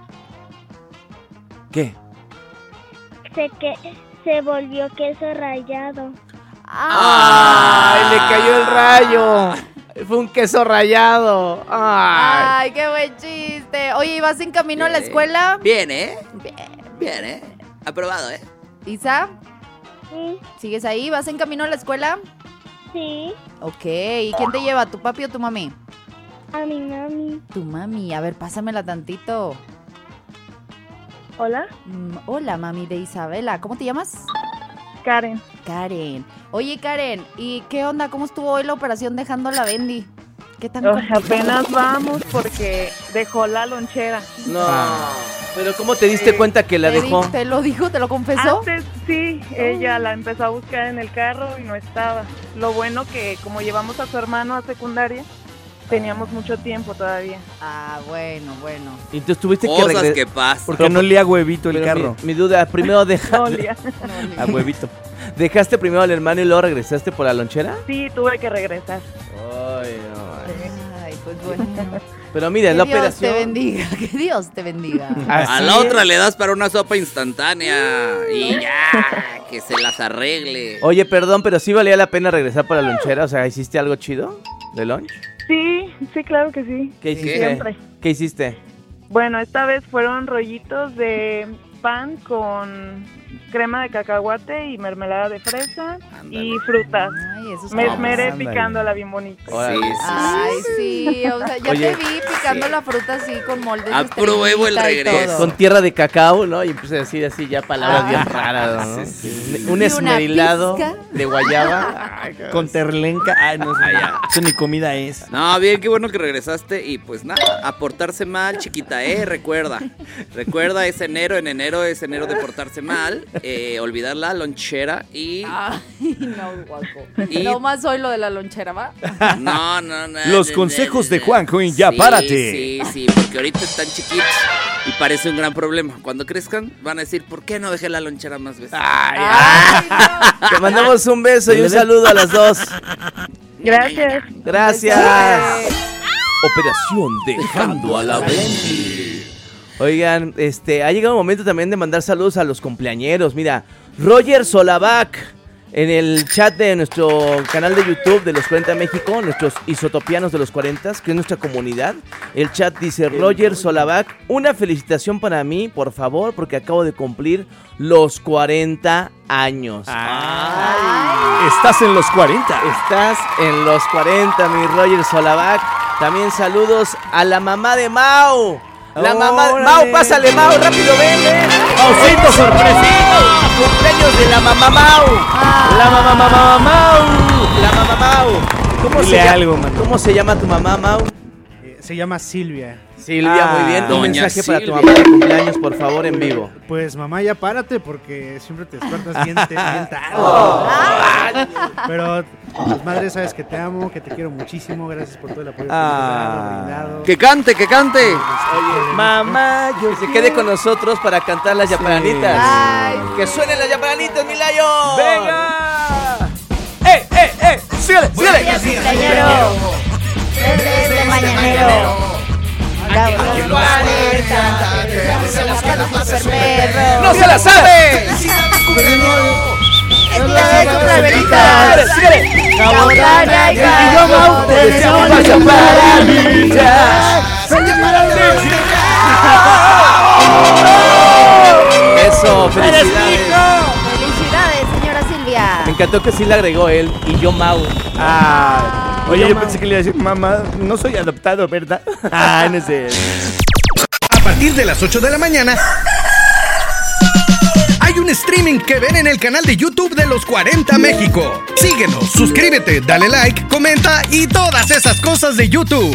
¿Qué? Se, que, se volvió queso rallado. ¡Ay! Le cayó el rayo. Fue un queso rallado. ¡Ay! Ay, qué buen chiste. Oye, ¿y vas en camino a la escuela? Bien, ¿eh? Bien. Bien, ¿eh? Aprobado, ¿eh? ¿Isa? Sí. ¿Sigues ahí? ¿Vas en camino a la escuela? Sí. Ok. ¿Y quién te lleva? ¿Tu papi o tu mami? A mi mami. Tu mami. A ver, pásamela tantito. Hola. Mm, hola, mami de Isabela. ¿Cómo te llamas? Karen. Karen. Oye, Karen, ¿y qué onda? ¿Cómo estuvo hoy la operación dejando a la Bendy? ¿Qué tan Oh, complicado? apenas vamos porque dejó la lonchera. No. Pero ¿cómo te diste cuenta que la ¿Te dejó? di- ¿Te lo dijo? ¿Te lo confesó? Antes sí, ella la empezó a buscar en el carro y no estaba. Lo bueno que como llevamos a su hermano a secundaria, teníamos mucho tiempo todavía. Ah, bueno, bueno. Y entonces tuviste que Cosas regresar. que pasan. Porque no olía huevito el Pero carro. Mi, mi duda, primero deja... No olía. A huevito. ¿Dejaste primero al hermano y luego regresaste por la lonchera? Sí, tuve que regresar. Ay, no. Ay, pues bueno. Pero mira, Que la Dios operación... te bendiga, que Dios te bendiga. A la otra le das para una sopa instantánea y ya, que se las arregle. Oye, perdón, pero sí valía la pena regresar por la lonchera. O sea, ¿hiciste algo chido de lunch? Sí, sí, claro que sí. ¿Qué hiciste? Siempre. ¿Qué hiciste? Bueno, esta vez fueron rollitos de pan con crema de cacahuate y mermelada de fresa y frutas. Ay, eso Me está esmeré ándale. picándola bien bonito. Órale. Sí, sí, Ay, sí, o sea, ya Oye. te vi picando la fruta así con moldes. Apruebo de el estrellita y regreso. todo. Con tierra de cacao, ¿no? Y empecé a decir así ya palabras Ah. bien raras, ¿no? Sí, Sí. Y Un una esmerilado pizca. de guayaba. Con terlenca. Ay, no sé. Eso ni comida es. No, bien, qué bueno que regresaste y pues nada, a portarse mal, chiquita, eh, recuerda. Recuerda, es enero, en enero es enero de portarse mal, eh, olvidar la lonchera y... Ay, no, guapo. Y- No más hoy lo de la lonchera, ¿va? No, no, no. Los no, consejos no, de no. Juanjo en Ya Sí, Párate. Sí, sí, porque ahorita están chiquitos y parece un gran problema. Cuando crezcan van a decir, ¿por qué no dejé la lonchera más veces? Ay, no. Te mandamos un beso y un saludo a las dos. Gracias. Gracias. Operación Dejando a la Bendy. Oigan, este, ha llegado el momento también de mandar saludos a los cumpleañeros. Mira, Roger Solavac en el chat de nuestro canal de YouTube de los cuarenta México, nuestros isotopianos de los cuarenta, que es nuestra comunidad. El chat dice, Roger Solavac, una felicitación para mí, por favor, porque acabo de cumplir los cuarenta años. Ay. Estás en los cuarenta. Estás en los cuarenta, mi Roger Solavac. También saludos a la mamá de Mau. La mamá de Órale. Mau, pásale Mau, rápido, ven, ven. Maucito sorpresito. Cumpleaños de la mamá Mau. La mamá mamá Mau. La mamá Mau. ¿Cómo Dile se llama? algo, mano. ¿Cómo se llama tu mamá Mau? Eh, Se llama Silvia. Silvia, Ah, muy bien. Un doña mensaje para tu Silvia. mamá de cumpleaños, por favor, en vivo. Pues mamá, ya párate porque siempre te despiertas bien, te- bien tarde. Oh. Pero, pues, madre, sabes que te amo, que te quiero muchísimo. Gracias por todo el apoyo que Ah. me has brindado. Que cante, que cante. Oye, mamá, yo que se quede con nosotros para cantar las yaparanitas. Ay, Que suenen las yaparanitas, mi Layo. ¡Venga! ¡Eh, eh, eh! ¡Sígale, sígale! cumpleañero. Desde mañanero. ¡No se la sabe! Es día de supervelitas. Cabotaña y yo, Mau, te deseamos las yaparanitas. Eso, felicidades. Felicidades, señora Silvia. Me encantó que sí le agregó él y yo Mau. Ah, oye, Yo, yo Mau. pensé que le iba a decir, mamá, no soy adoptado, ¿verdad? Ah, no sé. A partir de las ocho de la mañana hay un streaming que ven en el canal de YouTube de los cuarenta México. Síguenos, suscríbete, dale like, comenta y todas esas cosas de YouTube.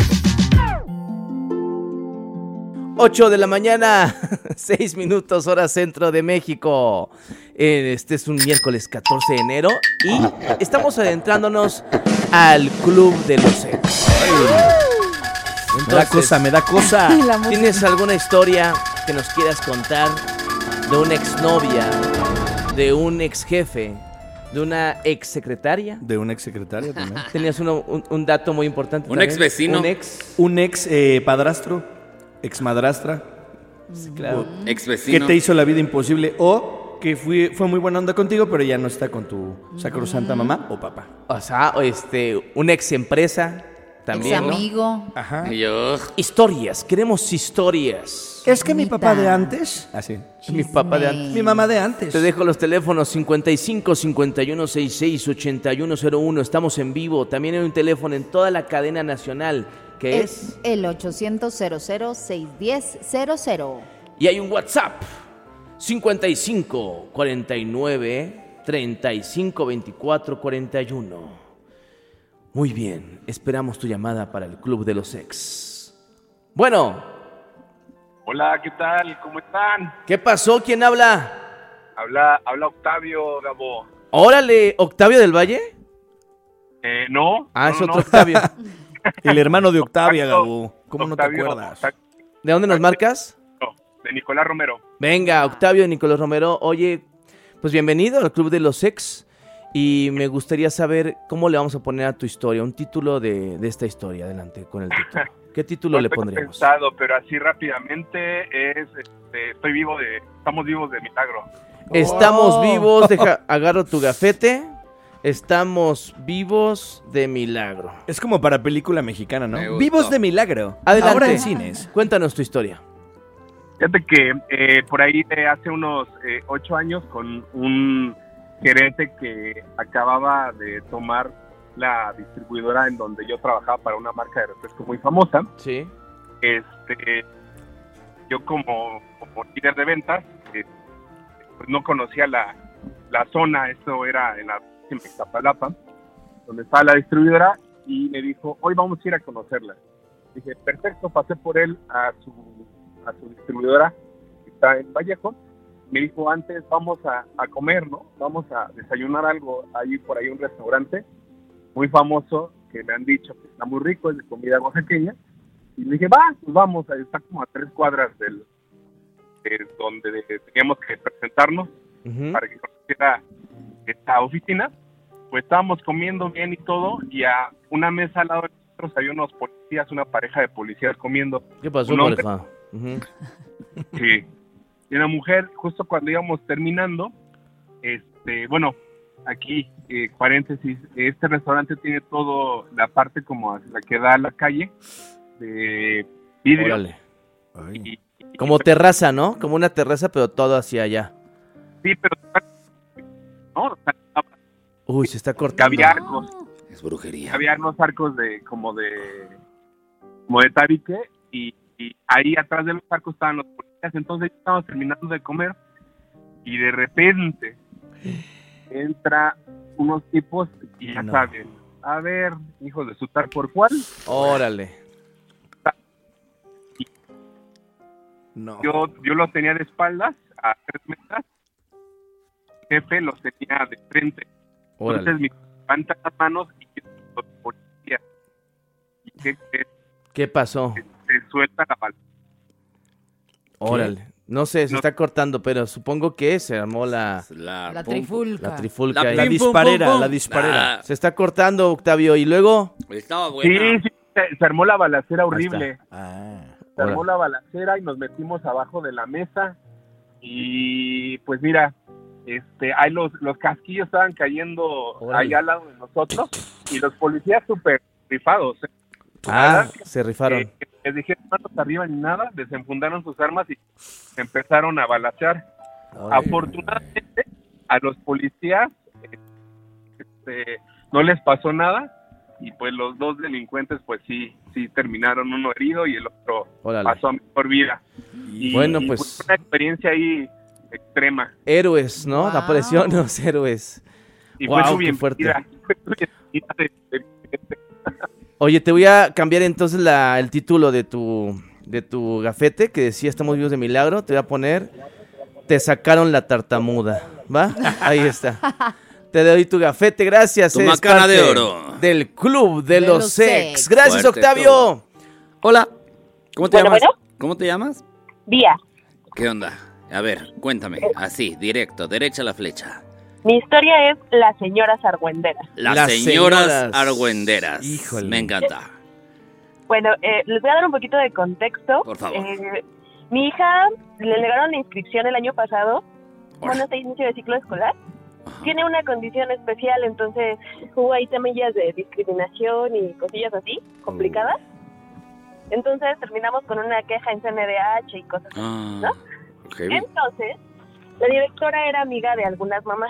ocho de la mañana, seis minutos, hora centro de México. Eh, Este es un miércoles catorce de enero y estamos adentrándonos al Club de los Ex. Me da cosa, me da cosa. ¿Tienes alguna historia que nos quieras contar de una exnovia, de un ex jefe, de una ex secretaria? De una ex secretaria también. Tenías uno, un, un dato muy importante. Un también. ex vecino. Un ex. Un ex eh, padrastro, ex madrastra. Sí, claro. Ex vecino. Que te hizo la vida imposible o que fui, fue muy buena onda contigo, pero ya no está con tu sacrosanta mamá o papá. O sea, este, una ex empresa también, Ex ¿no? amigo. Ajá. Yo. Historias, queremos historias. Es que mi papá de antes. Así. Mi papá de antes. Mi mamá de antes. Te dejo los teléfonos cincuenta y cinco, cincuenta y uno, sesenta y seis, ochenta y uno cero uno. Estamos en vivo. También hay un teléfono en toda la cadena nacional que es... El ochocientos, cero cero, seiscientos diez, cero cero. Y hay un WhatsApp. cincuenta y cinco, cuarenta y nueve, treinta y cinco, veinticuatro, cuarenta y uno. Muy bien, esperamos tu llamada para el Club de los Ex. Bueno. Hola, ¿qué tal? ¿Cómo están? ¿Qué pasó? ¿Quién habla? Habla, habla Octavio, Gabo. Órale, ¿Octavio del Valle? Eh, no. Ah, no, es no, otro no. Octavio. El hermano de Octavia, Gabo. ¿Cómo no te Octavio, acuerdas? Octavio, ¿De dónde nos marcas? de Nicolás Romero. Venga, Octavio de Nicolás Romero. Oye, pues bienvenido al Club de los Ex. Y me gustaría saber cómo le vamos a poner a tu historia, un título de, de esta historia. Adelante con el título. ¿Qué título No le estoy pondríamos? pensado, pero así rápidamente es, este, estoy vivo de, estamos vivos de milagro. Estamos Oh. vivos, deja, agarro tu gafete. Estamos vivos de milagro. Es como para película mexicana, Me ¿no? gustó. Vivos de milagro. Adelante. Ahora en cines. Cuéntanos tu historia. Fíjate que eh, por ahí de hace unos eh, ocho años con un gerente que acababa de tomar la distribuidora en donde yo trabajaba para una marca de refresco muy famosa. Sí. Este, yo como, como líder de ventas, eh, pues no conocía la, la zona, esto era en la en Iztapalapa, donde estaba la distribuidora, y me dijo, hoy vamos a ir a conocerla. Dije, perfecto, pasé por él a su, a su distribuidora, que está en Vallejo. Me dijo, antes vamos a, a comer, ¿no? Vamos a desayunar algo, ahí por ahí un restaurante muy famoso, que me han dicho que está muy rico, es de comida oaxaqueña. Y le dije, va, pues vamos, ahí está como a tres cuadras del de donde de, teníamos que presentarnos Uh-huh. para que conociera esta oficina. Pues estábamos comiendo bien y todo, y a una mesa al lado de nosotros había unos policías, una pareja de policías comiendo. ¿Qué pasó, Un hombre- pareja? Uh-huh. Sí. Y una mujer, justo cuando íbamos terminando, este, bueno, aquí, eh, paréntesis, este restaurante tiene todo la parte como hacia la que da a la calle, de vidrio. Órale. Y- Como terraza, ¿no? Como una terraza, pero todo hacia allá. Sí, pero no, o sea, Uy, se está cortando. había arcos, Es brujería. había unos arcos de como de como de tabique, y, y ahí atrás de los arcos estaban los policías. Entonces estábamos terminando de comer y de repente entra unos tipos y ya No. saben, a ver, hijos de su tal por cual. Órale. No. Yo, yo los tenía de espaldas a tres metros. El jefe los tenía de frente. Órale. Entonces me levantan las manos y los policías. ¿Y qué crees? ¿Qué pasó? Se suelta la bala. Órale. No sé, se No. está cortando, pero supongo que se armó la, La, La pum- trifulca. la trifulca. La ahí. La pim, pum, disparera, pum, pum. la disparera. Ah, Se está cortando, Octavio. Y luego, estaba buena. Sí, sí, se, se armó la balacera Ahí horrible. está. Ah. Se armó Órale. la balacera y nos metimos abajo de la mesa. Y pues mira, este, ahí los, los casquillos estaban cayendo Órale. allá al lado de nosotros. Y los policías súper rifados. ¿eh? La ah, verdad que, se rifaron. eh, les dijeron manos arriba ni nada, desenfundaron sus armas y empezaron a balacear. Órale. Afortunadamente, a los policías este, no les pasó nada, y pues los dos delincuentes pues sí, sí terminaron, uno herido y el otro Órale. pasó a mejor vida. Y, Bueno, y, pues- una experiencia ahí extrema. Héroes, ¿no? Wow. Aparecieron los héroes. Y Guau, fue su qué fuerte. bienvenida. Fue su bienvenida de- de- Oye, te voy a cambiar entonces la, el título de tu, de tu gafete, que decía Estamos vivos de milagro. Te voy a poner Te sacaron la tartamuda, ¿va? Ahí está. Te doy tu gafete, gracias. Tu es macana parte de oro. Del Club de, De los, los Sex. Sex. Gracias, Fuerte Octavio. todo. Hola. ¿Cómo te Bueno, llamas? bueno. ¿Cómo te llamas? Día. ¿Qué onda? A ver, cuéntame, así, directo, derecha la flecha. Mi historia es las señoras argüenderas. Las, Las señoras, señoras. argüenderas. Híjole. Me encanta. Bueno, eh, les voy a dar un poquito de contexto. Por favor. Eh, mi hija le negaron la inscripción el año pasado. Bueno, este inicio de ciclo escolar. Tiene una condición especial, entonces hubo ahí semillas de discriminación y cosillas así, complicadas. Entonces terminamos con una queja en C N D H y cosas así, Ah, ¿no? heavy. Entonces, la directora era amiga de algunas mamás.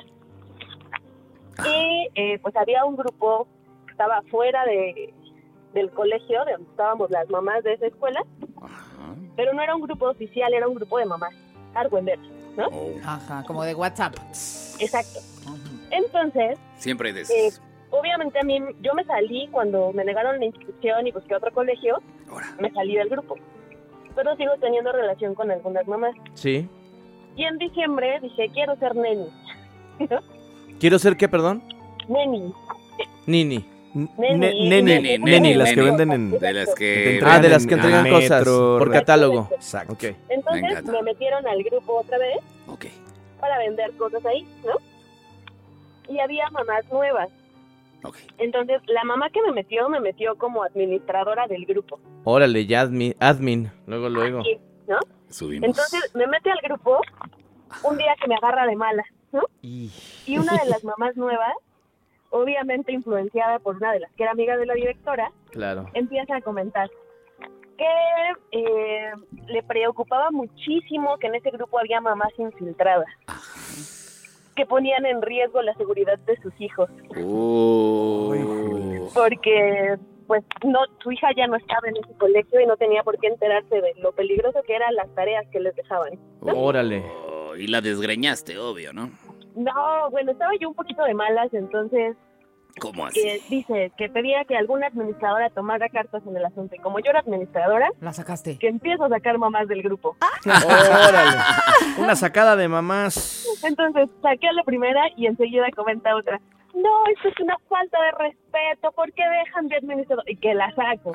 Y eh, pues había un grupo que estaba fuera de, del colegio, de donde estábamos las mamás de esa escuela, pero no era un grupo oficial, era un grupo de mamás argüenderas, ¿no? Oh. Ajá, como de WhatsApp. Exacto. Entonces, Siempre hay de eh, esos. obviamente a mí, yo me salí cuando me negaron la inscripción y busqué otro colegio, me salí del grupo. Pero sigo teniendo relación con algunas mamás. Sí. Y en diciembre dije, quiero ser neni. ¿No? ¿Quiero ser qué, perdón? Neni. Nini. Neni. Neni, Neni, neni, las neni. que venden en... De las que... Ah, de las que en- entregan en cosas metro, por re- catálogo. Exacto. Ok. Me Entonces encanta. me metieron al grupo otra vez Ok. para vender cosas ahí, ¿no? Y había mamás nuevas. Ok. Entonces la mamá que me metió, me metió como administradora del grupo. Órale, ya admin, admin. Luego, luego. Sí, ¿no? Subimos. Entonces me mete al grupo un día que me agarra de mala, ¿no? Y- Y una de las mamás nuevas, obviamente influenciada por una de las que era amiga de la directora, Claro. empieza a comentar que eh, le preocupaba muchísimo que en ese grupo había mamás infiltradas, que ponían en riesgo la seguridad de sus hijos, Oh. porque pues no, su hija ya no estaba en ese colegio y no tenía por qué enterarse de lo peligroso que eran las tareas que les dejaban. Órale. Oh, y la desgreñaste, obvio, ¿no? No, bueno, estaba yo un poquito de malas, entonces ¿Cómo así? que dice que pedía que alguna administradora tomara cartas en el asunto. Y como yo era administradora, La sacaste. que empiezo a sacar mamás del grupo. Órale. Una sacada de mamás. Entonces saqué a la primera y enseguida comenta otra. No, esto es una falta de respeto. ¿Por qué dejan de administrador? Y que la saco.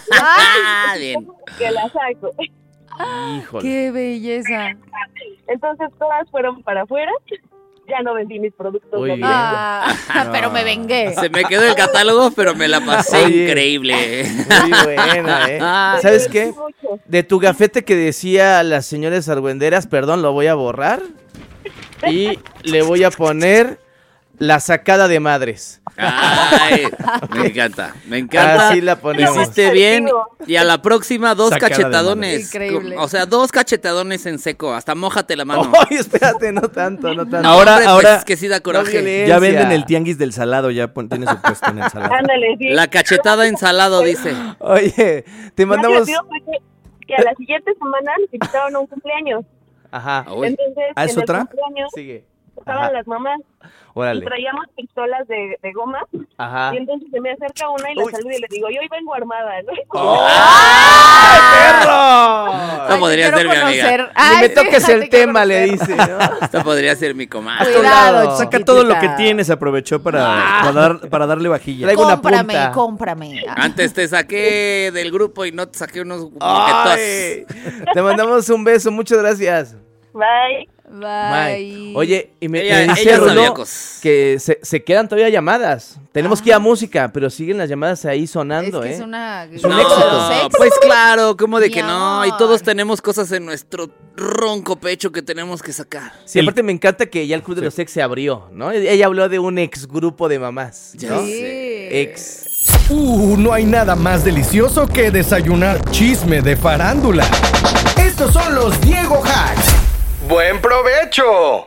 Ah, bien. Que la saco. Híjole. ¡Qué belleza! Entonces todas fueron para afuera. Ya no vendí mis productos. Muy no bien. Ah, pero me vengué. Se me quedó el catálogo, pero me la pasé Oye. increíble. Muy buena, ¿eh? ¿Sabes qué? De tu gafete que decía las señores argüenderas, perdón, lo voy a borrar. Y le voy a poner la sacada de madres. Ay, me encanta, me encanta. Así la ponemos. Hiciste bien. Y a la próxima, dos Sacada de cachetadones. Increíble. O sea, dos cachetadones en seco. Hasta mójate la mano. Ay, espérate, no tanto, no tanto. Ahora, Hombre, ahora- pues, es que sí da No coraje. violencia. Ya venden el tianguis del salado, ya pon- tiene su puesto en el salado. Ándale, sí. La cachetada en salado, dice. Oye, te Más mandamos... divertido fue que, que a la siguiente semana nos invitaron a un cumpleaños. Ajá, Uy. Entonces, ¿Ah, es en el otra? cumpleaños sigue. estaban Ajá. las mamás y Órale. traíamos pistolas de, de goma. Ajá. Y entonces se me acerca una y la Uy. saludo y le digo, yo hoy vengo armada, ¿no? ¡Ay, perro! Esta podría quiero ser mi amiga. conocer. Ni Ay, me toques fíjate, el quiero tema, le conocer. dice, ¿no? Esta podría ser mi comadre. Cuidado, Saca chiquitita. todo lo que tienes, aprovechó para, para, dar- para darle vajilla. Traigo una Cómprame, punta. cómprame. Antes te saqué del grupo y no te saqué unos Ay, te mandamos un beso, muchas gracias. Bye. Bye. Bye. Oye, y me, Ella- me decía ella sabía Rulo cosas. que se, se quedan todavía llamadas. Tenemos que ir a música, pero siguen las llamadas ahí Es sonando, que ¿eh? es una... Es un No, éxito. Sex. pues claro, como de que Mi no, y amor. todos tenemos cosas en nuestro ronco pecho que tenemos que sacar. Sí, aparte me encanta que ya el Club de los Ex se abrió, ¿no? Ella habló de un ex grupo de mamás, Ya ¿no? sé. Ex. Uh, no hay nada más delicioso que desayunar chisme de farándula. Estos son los Diego Hacks. ¡Buen provecho!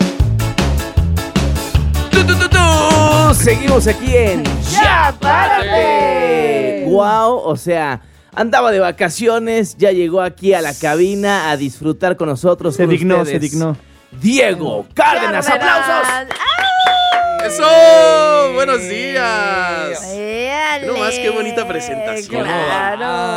¡Tu, tu, tu, tu! Seguimos aquí en ¡Ya, párate! Wow, o sea, andaba de vacaciones, ya llegó aquí a la cabina a disfrutar con nosotros. Se con dignó, ustedes. se dignó. Diego Cárdenas, aplausos. ¡Eso! ¡Buenos días! Éale. No más, qué bonita presentación. Claro. No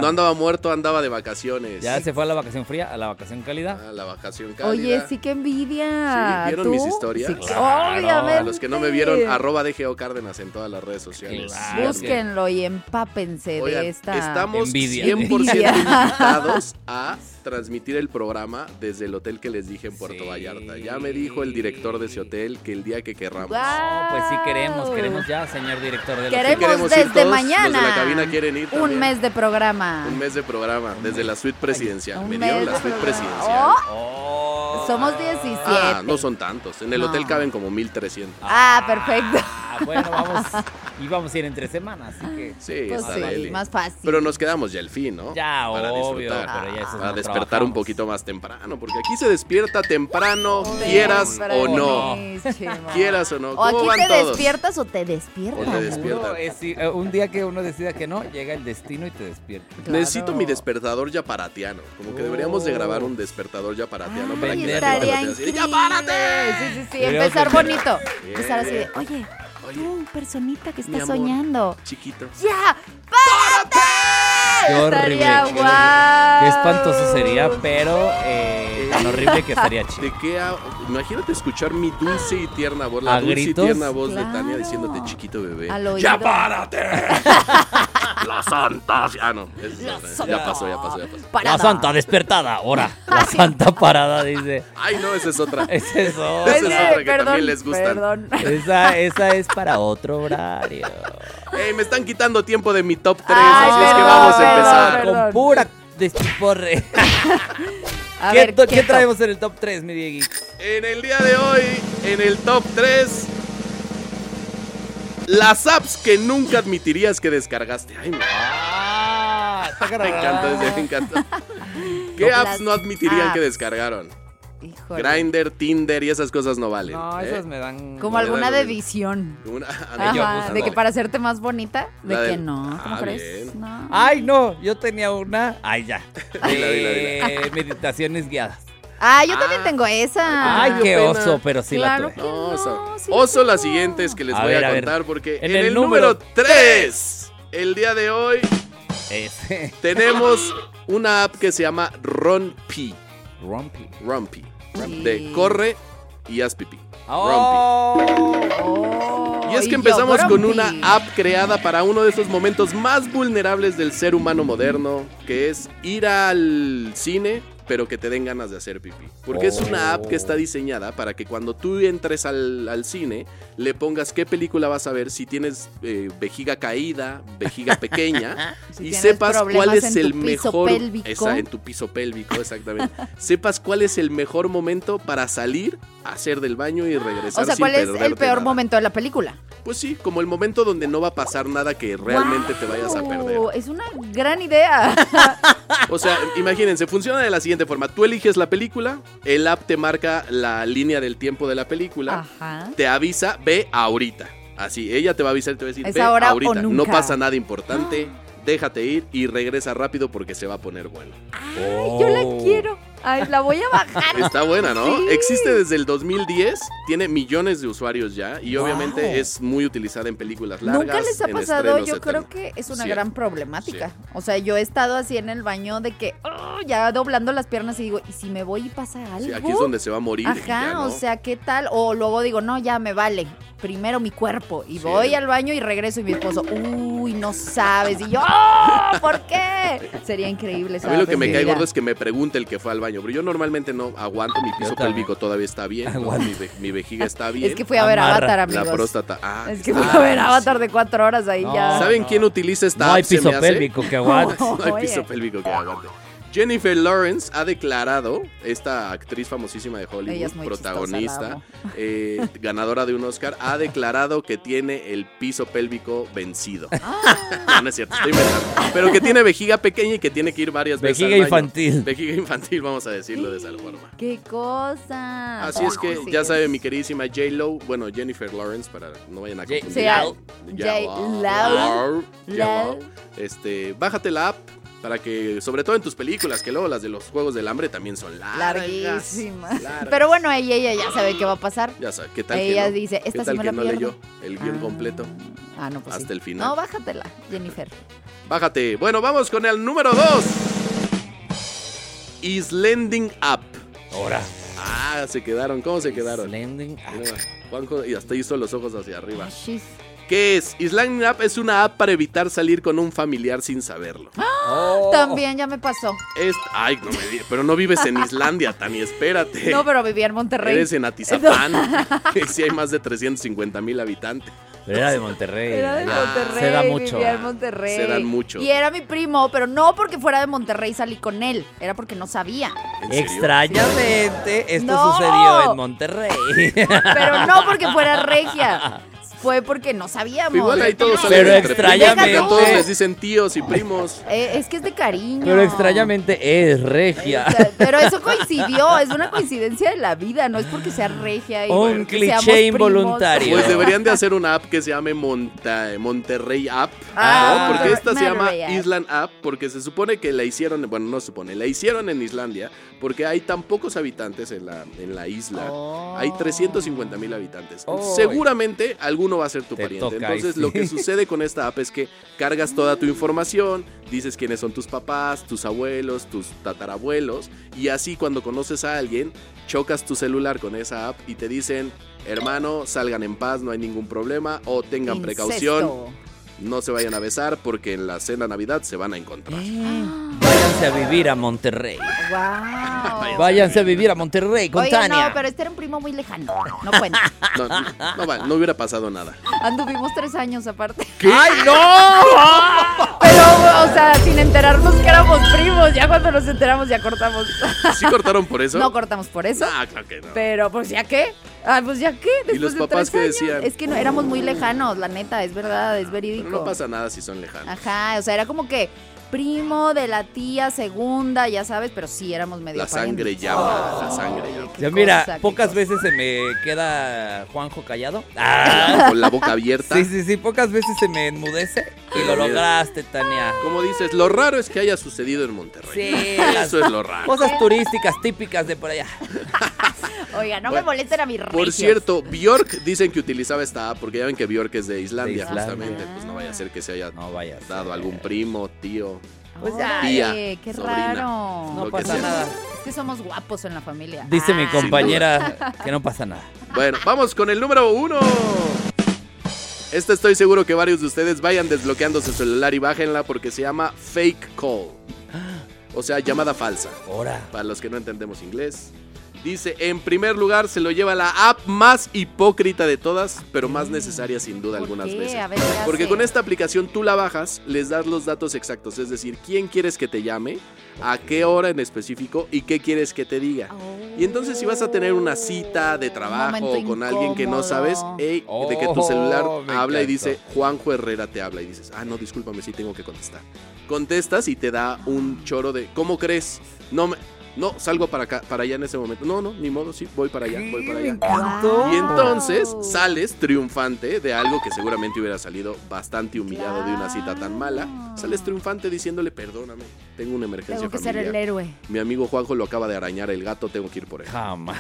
andaba muerto, andaba de vacaciones. Ya se fue a la vacación fría, a la vacación cálida. A la vacación cálida. Oye, sí que envidia. Sí, ¿vieron ¿Tú? mis historias? Sí, obviamente. A los que no me vieron, arroba D G O Cárdenas en todas las redes sociales. Claro. Búsquenlo y empápense Oigan, de esta estamos envidia. cien por ciento Envidia. invitados a transmitir el programa desde el hotel que les dije en Puerto Sí. Vallarta. Ya me dijo el director de ese hotel que el día que querramos. Guau. No, pues sí queremos, queremos ya, señor director del Queremos, Sí, queremos ir desde todos, mañana. los de la cabina quieren ir Un también. mes de programa. Un mes de programa, desde la suite presidencial. Un Me mes dieron de la suite programa. presidencial. Oh, somos diecisiete. Ah, no son tantos. En el No. hotel caben como mil trescientos. Ah, perfecto. Ah, bueno, vamos, íbamos a ir entre semanas, así que... Sí, Pues está sí, deli. más fácil. Pero nos quedamos ya el fin, ¿no? Ya, Para obvio, disfrutar. pero ya eso Para no despertar trabajamos. un poquito más temprano, porque aquí se despierta temprano, quieras o no. Tempranísimo. Quieras o no. O ¿Cómo aquí van te todos? despiertas o te despiertas. O te despiertas. Seguro, es, sí, eh, un día que uno decida que no, llega el destino y te despierta. Necesito mi despertador yaparatiano. Como que deberíamos de grabar un despertador yaparatiano para que Ay, la gente estaría voltee así de, increíble. ¡Ya párate! Sí, sí, sí, Deberíamos empezar de- bonito. Bien, Empezar así de, bien. oye, tú, personita que Mi estás amor. soñando. Chiquito. ¡Ya! ¡Párate! Qué horrible. Estaría qué, guau. qué espantoso sería, pero eh, tan horrible que estaría chido. ¿De qué ha- Imagínate escuchar mi dulce y tierna voz, la ¿A dulce gritos? y tierna voz de Claro. Tania diciéndote chiquito bebé. Al oído. ¡Ya párate! La santa. Ah, no. es- La ya santa. pasó, ya pasó, ya pasó. Parada. La santa despertada, ahora. La santa parada, dice. Ay, no, esa es otra. Esa es Esa otra. es otra que perdón, también les gustan. Perdón. Esa, esa es para otro horario. Ey, me están quitando tiempo de mi top tres, Ay, así es que perdón, vamos a perdón, empezar. perdón. Con pura despiporre. A ¿Qué, ver, to- ¿qué ¿qué top? traemos en el top tres, mi Diegui? En el día de hoy, en el top tres, las apps que nunca admitirías que descargaste. Ay, me, Ah, está me encanta, ese me encanta. ¿Qué Las apps no admitirían apps. que descargaron? Híjole. Grindr, Tinder y esas cosas no valen. No, ¿eh? esas me dan... Como Me alguna da lo de mismo. visión. Como una- Ajá, no, de que no. para hacerte más bonita, de La que del- no, ¿cómo Ah, crees? bien. No. Ay, no, yo tenía una... Ay, ya. Dila, dila, Eh, meditaciones guiadas. Ah, yo también Ah. tengo esa. Ay, qué pena. oso, pero sí Claro la que tuve. No, no, oso. sí Oso, la la tengo. siguiente es que les A voy ver, a a ver. contar porque En en, el el número número tres, el día de hoy, Ese. tenemos una app que se llama Runpee. Rumpy. Rumpee. Sí. De corre y haz pipí. Oh. Oh, Y es que yo, empezamos con Grumpy. una app creada para uno de esos momentos más vulnerables del ser humano moderno, que es ir al cine, pero que te den ganas de hacer pipí. Porque es una app que está diseñada para que cuando tú entres al, al cine, le pongas qué película vas a ver, si tienes eh, vejiga caída, vejiga pequeña, Si y tienes sepas problemas cuál es en tu el piso mejor... pélvico. Esa, en tu piso pélvico, exactamente. Sepas cuál es el mejor momento para salir, hacer del baño y regresar O sea, sin ¿cuál es el perderte peor nada. momento de la película? Pues sí, como el momento donde no va a pasar nada que realmente te vayas a perder. Wow, es una gran idea. O sea, imagínense, funciona de la siguiente forma. Tú eliges la película, el app te marca la línea del tiempo de la película, Ajá. te avisa, ve ahorita. Así, ella te va a avisar y te va a decir, Es ve ahora o ahorita, no nunca. pasa nada importante, déjate ir y regresa rápido porque se va a poner bueno. Ay, yo la quiero. Ay, la voy a bajar. Está buena, ¿no? Sí. Existe desde el dos mil diez, tiene millones de usuarios ya y Wow. obviamente es muy utilizada en películas largas. Nunca les ha en pasado, estrenos yo creo eternos. que es una Sí. gran problemática. O sea, yo he estado así en el baño de que oh, ya doblando las piernas y digo, ¿y si me voy y pasa algo? Sí, aquí es donde se va a morir. y Ajá, ya, ¿no? o sea, ¿qué tal? O luego digo, no, ya me vale. Primero mi cuerpo. Y Sí. voy al baño y regreso y mi esposo, uy, no sabes. Y yo, ¡oh! ¿Por qué? Sería increíble. A esa mí lo que me cae posibilidad. gordo es que me pregunte el que fue al baño, pero yo normalmente no aguanto, mi piso Yo también. pélvico todavía está bien, ¿no? mi, ve- mi vejiga está bien. Es que fui a ver Amarra. Avatar, amigos. La próstata, ah, Es que está- fui a ver ah, Avatar sí. de cuatro horas ahí No. ya. ¿Saben quién utiliza esta No hay app? Se piso me hace? pélvico que aguante. No hay Oye. piso pélvico que aguante. Jennifer Lawrence ha declarado, esta actriz famosísima de Ella Hollywood, es muy protagonista, chistosa, la eh, ganadora de un Oscar, ha declarado que tiene el piso pélvico vencido. Ah. No, no es cierto, estoy inventando. Pero que tiene vejiga pequeña y que tiene que ir varias veces Vejiga al baño. infantil. Vejiga infantil, vamos a decirlo de esa forma. ¡Qué cosa! Así es que Sí, ya es- sabe mi queridísima J-Lo, bueno, Jennifer Lawrence, para no vayan a J- confundir. Sí, al- J-Lo. J-Lo. J-Lo. Este, bájate la app para que, sobre todo en tus películas, que luego las de los Juegos del Hambre también son largas. Larguísimas. largas. Pero bueno, ella, ella ya sabe qué va a pasar. Ya sabes, ¿qué tal que Ella no? dice, ¿Qué esta sí tal me que la no pierdo? leyó el guión Ah. completo? Ah, no, pues Hasta sí. el final. No, bájatela, Jennifer. Bájate. Bueno, vamos con el número dos. Islanding App. Ahora. Ah, se quedaron. ¿Cómo se quedaron? Islanding App. Mira, Juanjo, y hasta hizo los ojos hacia arriba. Shis. ¿Qué es? Islanding App es una app para evitar salir con un familiar sin saberlo. ¡Ah! También ya me pasó. Es, ay, no me di- pero no vives en Islandia, Tani, espérate. No, pero vivía en Monterrey. Eres en Atizapán, que sí hay más de trescientos cincuenta mil habitantes. Pero era de Monterrey. Era de Ah, Monterrey. se da mucho. Vivía en Monterrey. Se dan mucho. Y era mi primo, pero no porque fuera de Monterrey salí con él. Era porque no sabía. ¿En serio? Extrañamente, esto No. sucedió en Monterrey. Pero no porque fuera regia. Fue porque no sabíamos. Igual ahí todos salen Pero entre primos, extrañamente- porque a todos les dicen tíos y primos. Eh, es que es de cariño. Pero extrañamente es regia. Pero eso coincidió, es una coincidencia de la vida, no es porque sea regia. Y Un que seamos cliché primos. involuntario. Pues deberían de hacer una app que se llame Monta- Monterrey App, Ah, ¿no? Porque esta se llama Monterrey App. Island App, porque se supone que la hicieron, bueno, no se supone, la hicieron en Islandia, porque hay tan pocos habitantes en la, en la isla. Oh. Hay trescientos cincuenta mil habitantes. Oh. Seguramente alguno va a ser tu Te pariente. toca, Entonces, ahí lo sí. que sucede con esta app es que cargas toda tu información, dices quiénes son tus papás, tus abuelos, tus tatarabuelos, y así cuando conoces a alguien, chocas tu celular con esa app y te dicen, hermano, salgan en paz, no hay ningún problema, o tengan Incesto. precaución, no se vayan a besar porque en la cena Navidad se van a encontrar. Váyanse a vivir a Monterrey. Wow. Váyanse a vivir a Monterrey con Oye, Tania. no, pero este era un primo muy lejano. No cuenta. No, no, no va- no hubiera pasado nada. Anduvimos tres años aparte. ¡Ay, no! Pero, o sea, sin enterarnos que éramos primos. Ya cuando nos enteramos ya cortamos. ¿Sí cortaron por eso? No cortamos por eso. Ah, claro que no. Pero, pues, ¿ya qué? Ah, pues, ¿ya qué? Después los de papás tres qué años. decían? Es que no, éramos muy lejanos, la neta, es verdad, es verídico. Pero no pasa nada si son lejanos. Ajá, o sea, era como que primo de la tía segunda, ya sabes, pero sí éramos medio La sangre parientes. llama, Oh, la sangre llama. qué Ya mira, cosa, qué pocas cosa. veces se me queda Juanjo callado. Con la boca abierta. Sí, sí, sí, pocas veces se me enmudece. Y lo Mira. lograste, Tania. Como dices, lo raro es que haya sucedido en Monterrey. Sí, Eso es lo raro. Cosas turísticas típicas de por allá. Oiga, no Bueno, me molesten a mis Por regios. cierto, Bjork dicen que utilizaba esta app porque ya ven que Bjork es de Islandia, De Islandia. justamente. Pues no vaya a ser que se haya No vaya a dado ser. algún primo, tío. Pues Tía, ya, qué sobrina, raro. No lo que pasa sea. nada. Es que somos guapos en la familia. Dice mi Ah. compañera que no pasa nada. Bueno, vamos con el número uno. Esta estoy seguro que varios de ustedes vayan desbloqueando su celular y bájenla porque se llama Fake Call. O sea, llamada falsa. Ahora. Para los que no entendemos inglés. Dice, en primer lugar se lo lleva la app más hipócrita de todas, pero más necesaria sin duda ¿Por algunas qué? veces. A ver, ¿qué Porque hace? con esta aplicación tú la bajas, les das los datos exactos, es decir, quién quieres que te llame, a qué hora en específico y qué quieres que te diga. Y entonces si vas a tener una cita de trabajo o momento con alguien que no incómodo. sabes, ey, de que tu celular Oh, me habla y encantó. dice, Juanjo Herrera te habla y dices, ah, no, discúlpame, sí tengo que contestar. Contestas y te da un choro de, ¿cómo crees? No me... No, salgo para acá, para allá en ese momento. No, no, ni modo, sí, voy para allá, voy para allá. Y entonces sales triunfante de algo que seguramente hubiera salido bastante humillado de una cita tan mala. Sales triunfante diciéndole, perdóname, tengo una emergencia Tengo que ser familiar. el héroe. Mi amigo Juanjo lo acaba de arañar el gato, tengo que ir por él. Jamás.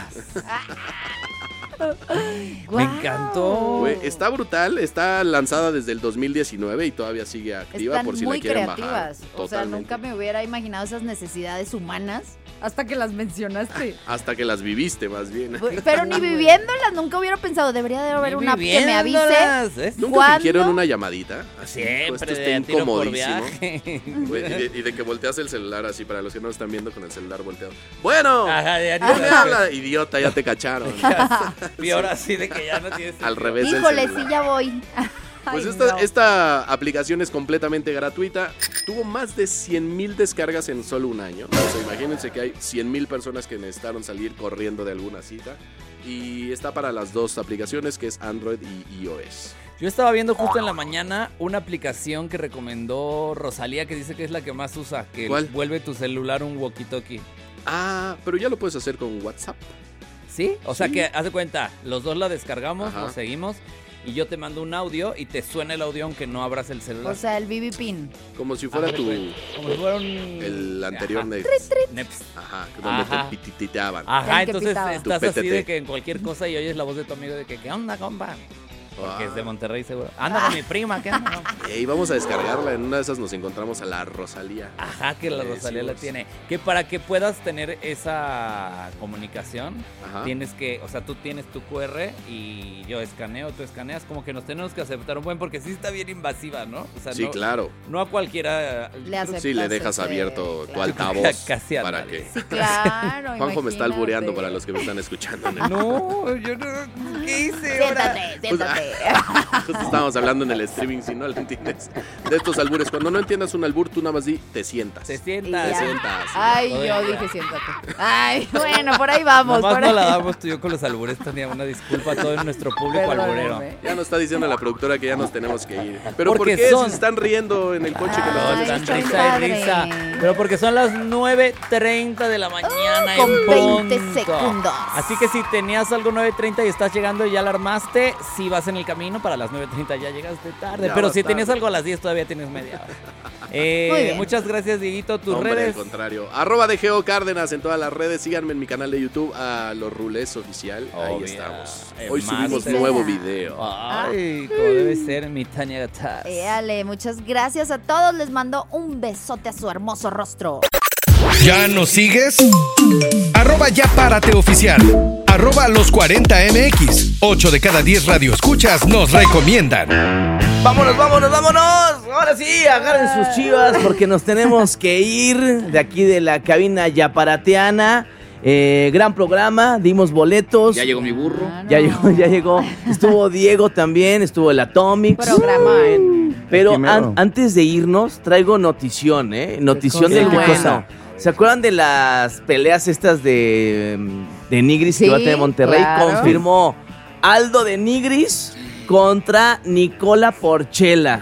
Guau. Me encantó. Güey, está brutal, está lanzada desde el dos mil diecinueve y todavía sigue activa Están por si muy la quieren bajar. creativas. O sea, Totalmente. nunca me hubiera imaginado esas necesidades humanas hasta que las mencionaste. Hasta que las viviste, más bien. Pero ni viviéndolas, nunca hubiera pensado, debería de haber Ni una app que me avise. viviéndolas, ¿eh? ¿Nunca ¿Cuándo? fingieron una llamadita? Así, Siempre esto de está a tiro por incomodísimo. viaje. Güey, y, de, y de que volteas el celular así, para los que no lo están viendo con el celular volteado. Bueno, Ajá, de a ¿quién tiro me por habla? Idiota, ya te cacharon. Y ahora sí de que ya no tienes. Al revés del Híjole, celular. sí, ya voy. Pues Ay, esta, no. esta aplicación es completamente gratuita. Tuvo más de cien mil descargas en solo un año. O sea, imagínense que hay cien mil personas que necesitaron salir corriendo de alguna cita. Y está para las dos aplicaciones, que es Android y iOS. Yo estaba viendo justo en la mañana una aplicación que recomendó Rosalía, que dice que es la que más usa, que ¿Cuál? vuelve tu celular un walkie-talkie. Ah, pero ya lo puedes hacer con WhatsApp. ¿Sí? O sea Sí. que, haz de cuenta, los dos la descargamos, Ajá. nos seguimos, y yo te mando un audio y te suena el audio aunque no abras el celular. O sea, el B B Pin. Como si fuera Ajá, tu... güey. Como si fuera un... El anterior Ajá. Neps. Neps. Ajá, donde Ajá. te pititeaban. Ajá, El que entonces pitaba. estás Tu así P T T. de que en cualquier cosa y oyes la voz de tu amigo de que, ¿qué onda, compa? Porque es de Monterrey, seguro. Anda con mi prima, ¿qué anda? Y vamos a descargarla. En una de esas nos encontramos a la Rosalía. Ajá, que la Le Rosalía la decimos. tiene. Que para que puedas tener esa comunicación, Ajá. tienes que, o sea, tú tienes tu Q R y yo escaneo, tú escaneas, como que nos tenemos que aceptar un buen, porque sí está bien invasiva, ¿no? O sea, Sí, no, claro. No a cualquiera. Le aceptas Sí, le dejas ese- abierto tu claro. altavoz. Casi para ándale. que... Sí, claro. Juanjo me está imagínate. albureando para los que me están escuchando. en el- No, yo no. ¿Qué hice ahora? Siéntate, siéntate. Justo estábamos hablando en el streaming, si no lo entiendes. De estos albures. Cuando no entiendas un albur, tú nada más di, te sientas. Te Y sientas. ya. Te sientas. Ay, Todo yo el día. dije siéntate. Ay, bueno, por ahí vamos. Nomás por no ahí. la damos tú y yo con los albures, tenía una disculpa a todo nuestro público Perdóname. alburero. Ya nos está diciendo la productora que ya nos tenemos que ir. Pero Porque ¿por qué son- si se están riendo en el coche que nos Ay, están está escuchando? Risa y padre. risa. Pero porque son las nueve treinta de la mañana Con en veinte punto. segundos. Así que si tenías algo nueve treinta y estás llegando y ya la armaste, si vas en el camino para las nueve treinta ya llegaste tarde. Ya Pero vas si tenías tarde. algo a las diez todavía tienes media hora. Eh, Muy bien. muchas gracias, Dieguito. Tus Hombre, redes. al contrario. Arroba de Geo Cárdenas en todas las redes. Síganme en mi canal de YouTube, a Los Rulés Oficial. Ahí Obvia. estamos. El Hoy más subimos será. nuevo video. Ay, como debe ser mi Tania Gataz. Éale, muchas gracias a todos. Les mando un besote a su hermoso rostro. ¿Ya nos sigues? Arroba ya párate oficial. Arroba los cuarenta M X. ocho de cada diez radioescuchas nos recomiendan. Vámonos, vámonos, vámonos. Ahora sí, agarren sus chivas porque nos tenemos que ir de aquí de la cabina yaparateana. Eh, gran programa, dimos boletos. Ya llegó mi burro. Ya llegó, ya llegó. Estuvo Diego también, estuvo el Atomics. Programa. Pero Aquí mero. an- antes de irnos, traigo notición, ¿eh? Notición ¿Qué del cosa? bueno. ¿Qué cosa? ¿Se acuerdan de las peleas estas de, de Nigris Sí, que va a tener Monterrey? claro. Confirmó Aldo de Nigris contra Nicola Porchela.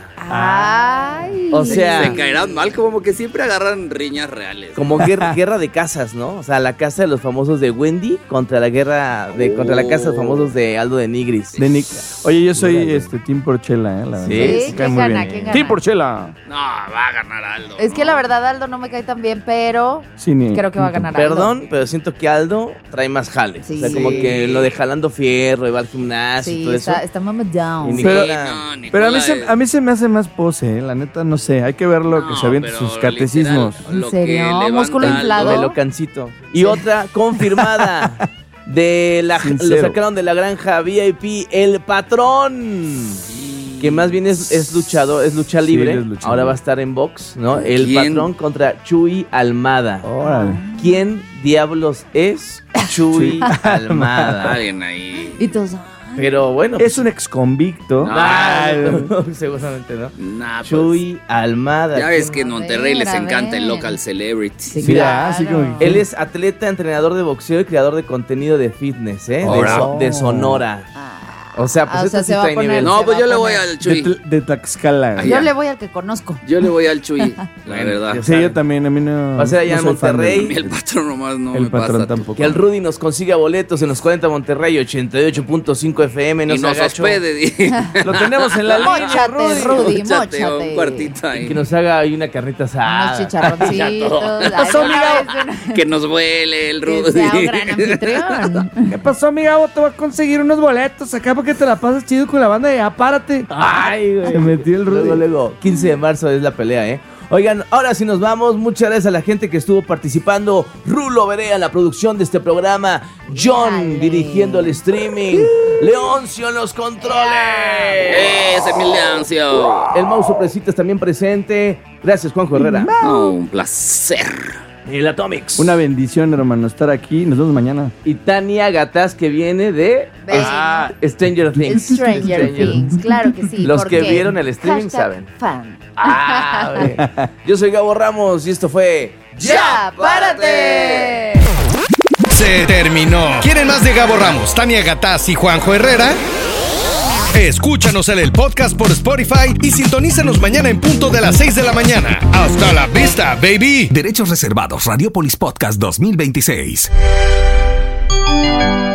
Ay. O sea, Se caerán mal, como que siempre agarran riñas reales. como guerra, guerra de casas, ¿no? O sea, la casa de los famosos de Wendy contra la guerra de contra la casa de los famosos de Aldo de Nigris. De Nick. Oye, yo soy este Team Porchela, ¿eh? La Sí, verdad. ¿quién cae muy gana? bien. ¿Quién gana? Team Porchela. No, va a ganar Aldo. Es que la verdad Aldo no me cae tan bien, pero Sí, ni- creo que va a ganar Aldo. Perdón, pero siento que Aldo trae más jales. Sí. O sea, como que lo de jalando fierro, y va al gimnasio y Sí, todo eso. está, está mama down. Y Pero- Nicola- No, Nicola Pero a mí, se, es- a mí se me hace más pose, ¿eh? La neta, no sé. Hay que ver lo que No, se avienta pero sus catecismos. literal, ¿En lo serio? que levanta ¿Músculo Aldo- inflado? de Locancito. Y otra confirmada de la Sincero. lo sacaron de la granja V I P, el patrón. Que más bien es, es luchador, es lucha Sí, libre. él es lucha Ahora libre. va a estar en box, ¿no? El ¿Quién? patrón contra Chuy Almada. Órale. ¿Quién diablos es Chuy Almada? Alguien ahí. Y todos, Pero bueno. Es un ex convicto. Ah, no, seguramente no. Nah, pues, Chuy Almada. ya ves que en Monterrey les A ver, a encanta el ver. local celebrity. Sí, Mira, claro. así como que- Él es atleta, entrenador de boxeo y creador de contenido de fitness, ¿eh? De, Ahora. So- de Sonora. O sea, pues Ah, o esto sea, sí se va a trae poner- nivel. No, Se pues va yo a le voy poner- al De, Chuy. Tl- de Tlaxcala. Ay, Yo ya. le voy al que conozco. Yo le voy al Chuy, la verdad. ya Sí, yo también, a mí no. Va a ser allá no en soy fan de- Monterrey. El patrón nomás no El me patrón pasa. tampoco. Que el Rudy nos consiga boletos en los cuarenta Monterrey, ochenta y ocho punto cinco F M. No Y se nos agacho. hospede. di. Lo tenemos en la línea, Móchate, Rudy. Rudy, Móchate, móchate. un cuartito Y ahí. que nos haga ahí una carnita asada. Unos chicharroncitos. Ay, pasó, una amiga? vez una- Que nos vuele el Que sea un Rudy. gran anfitrión. ¿Qué pasó, mi Gabo? Te voy a conseguir unos boletos acá porque te la pasas chido con la banda de Apárate. Ay, güey. Se metió el Rudy. Luego, luego, quince de marzo es la pelea, ¿eh? Oigan, ahora sí nos vamos. Muchas gracias a la gente que estuvo participando. Rulo Berea en la producción de este programa. John Dale. dirigiendo el streaming. Leoncio en los controles. Ese es mi Leoncio. El Mau Sorpresitas también presente. Gracias, Juanjo Herrera. No, un placer. El Atomics. Una bendición, hermano, estar aquí. Nos vemos mañana. Y Tania Gataz, que viene de Ven. Ah, Stranger Things. Stranger Things, claro que sí. Los que porque vieron el streaming hashtag saben. Fan. Ah, güey. Yo soy Gabo Ramos y esto fue ¡Ya, párate! Se terminó. ¿Quieren más de Gabo Ramos, Tania Gataz y Juanjo Herrera? Escúchanos en el podcast por Spotify y sintonízanos mañana en punto de las seis de la mañana. ¡Hasta la vista, baby! Derechos reservados. Radiopolis Podcast dos mil veintiséis.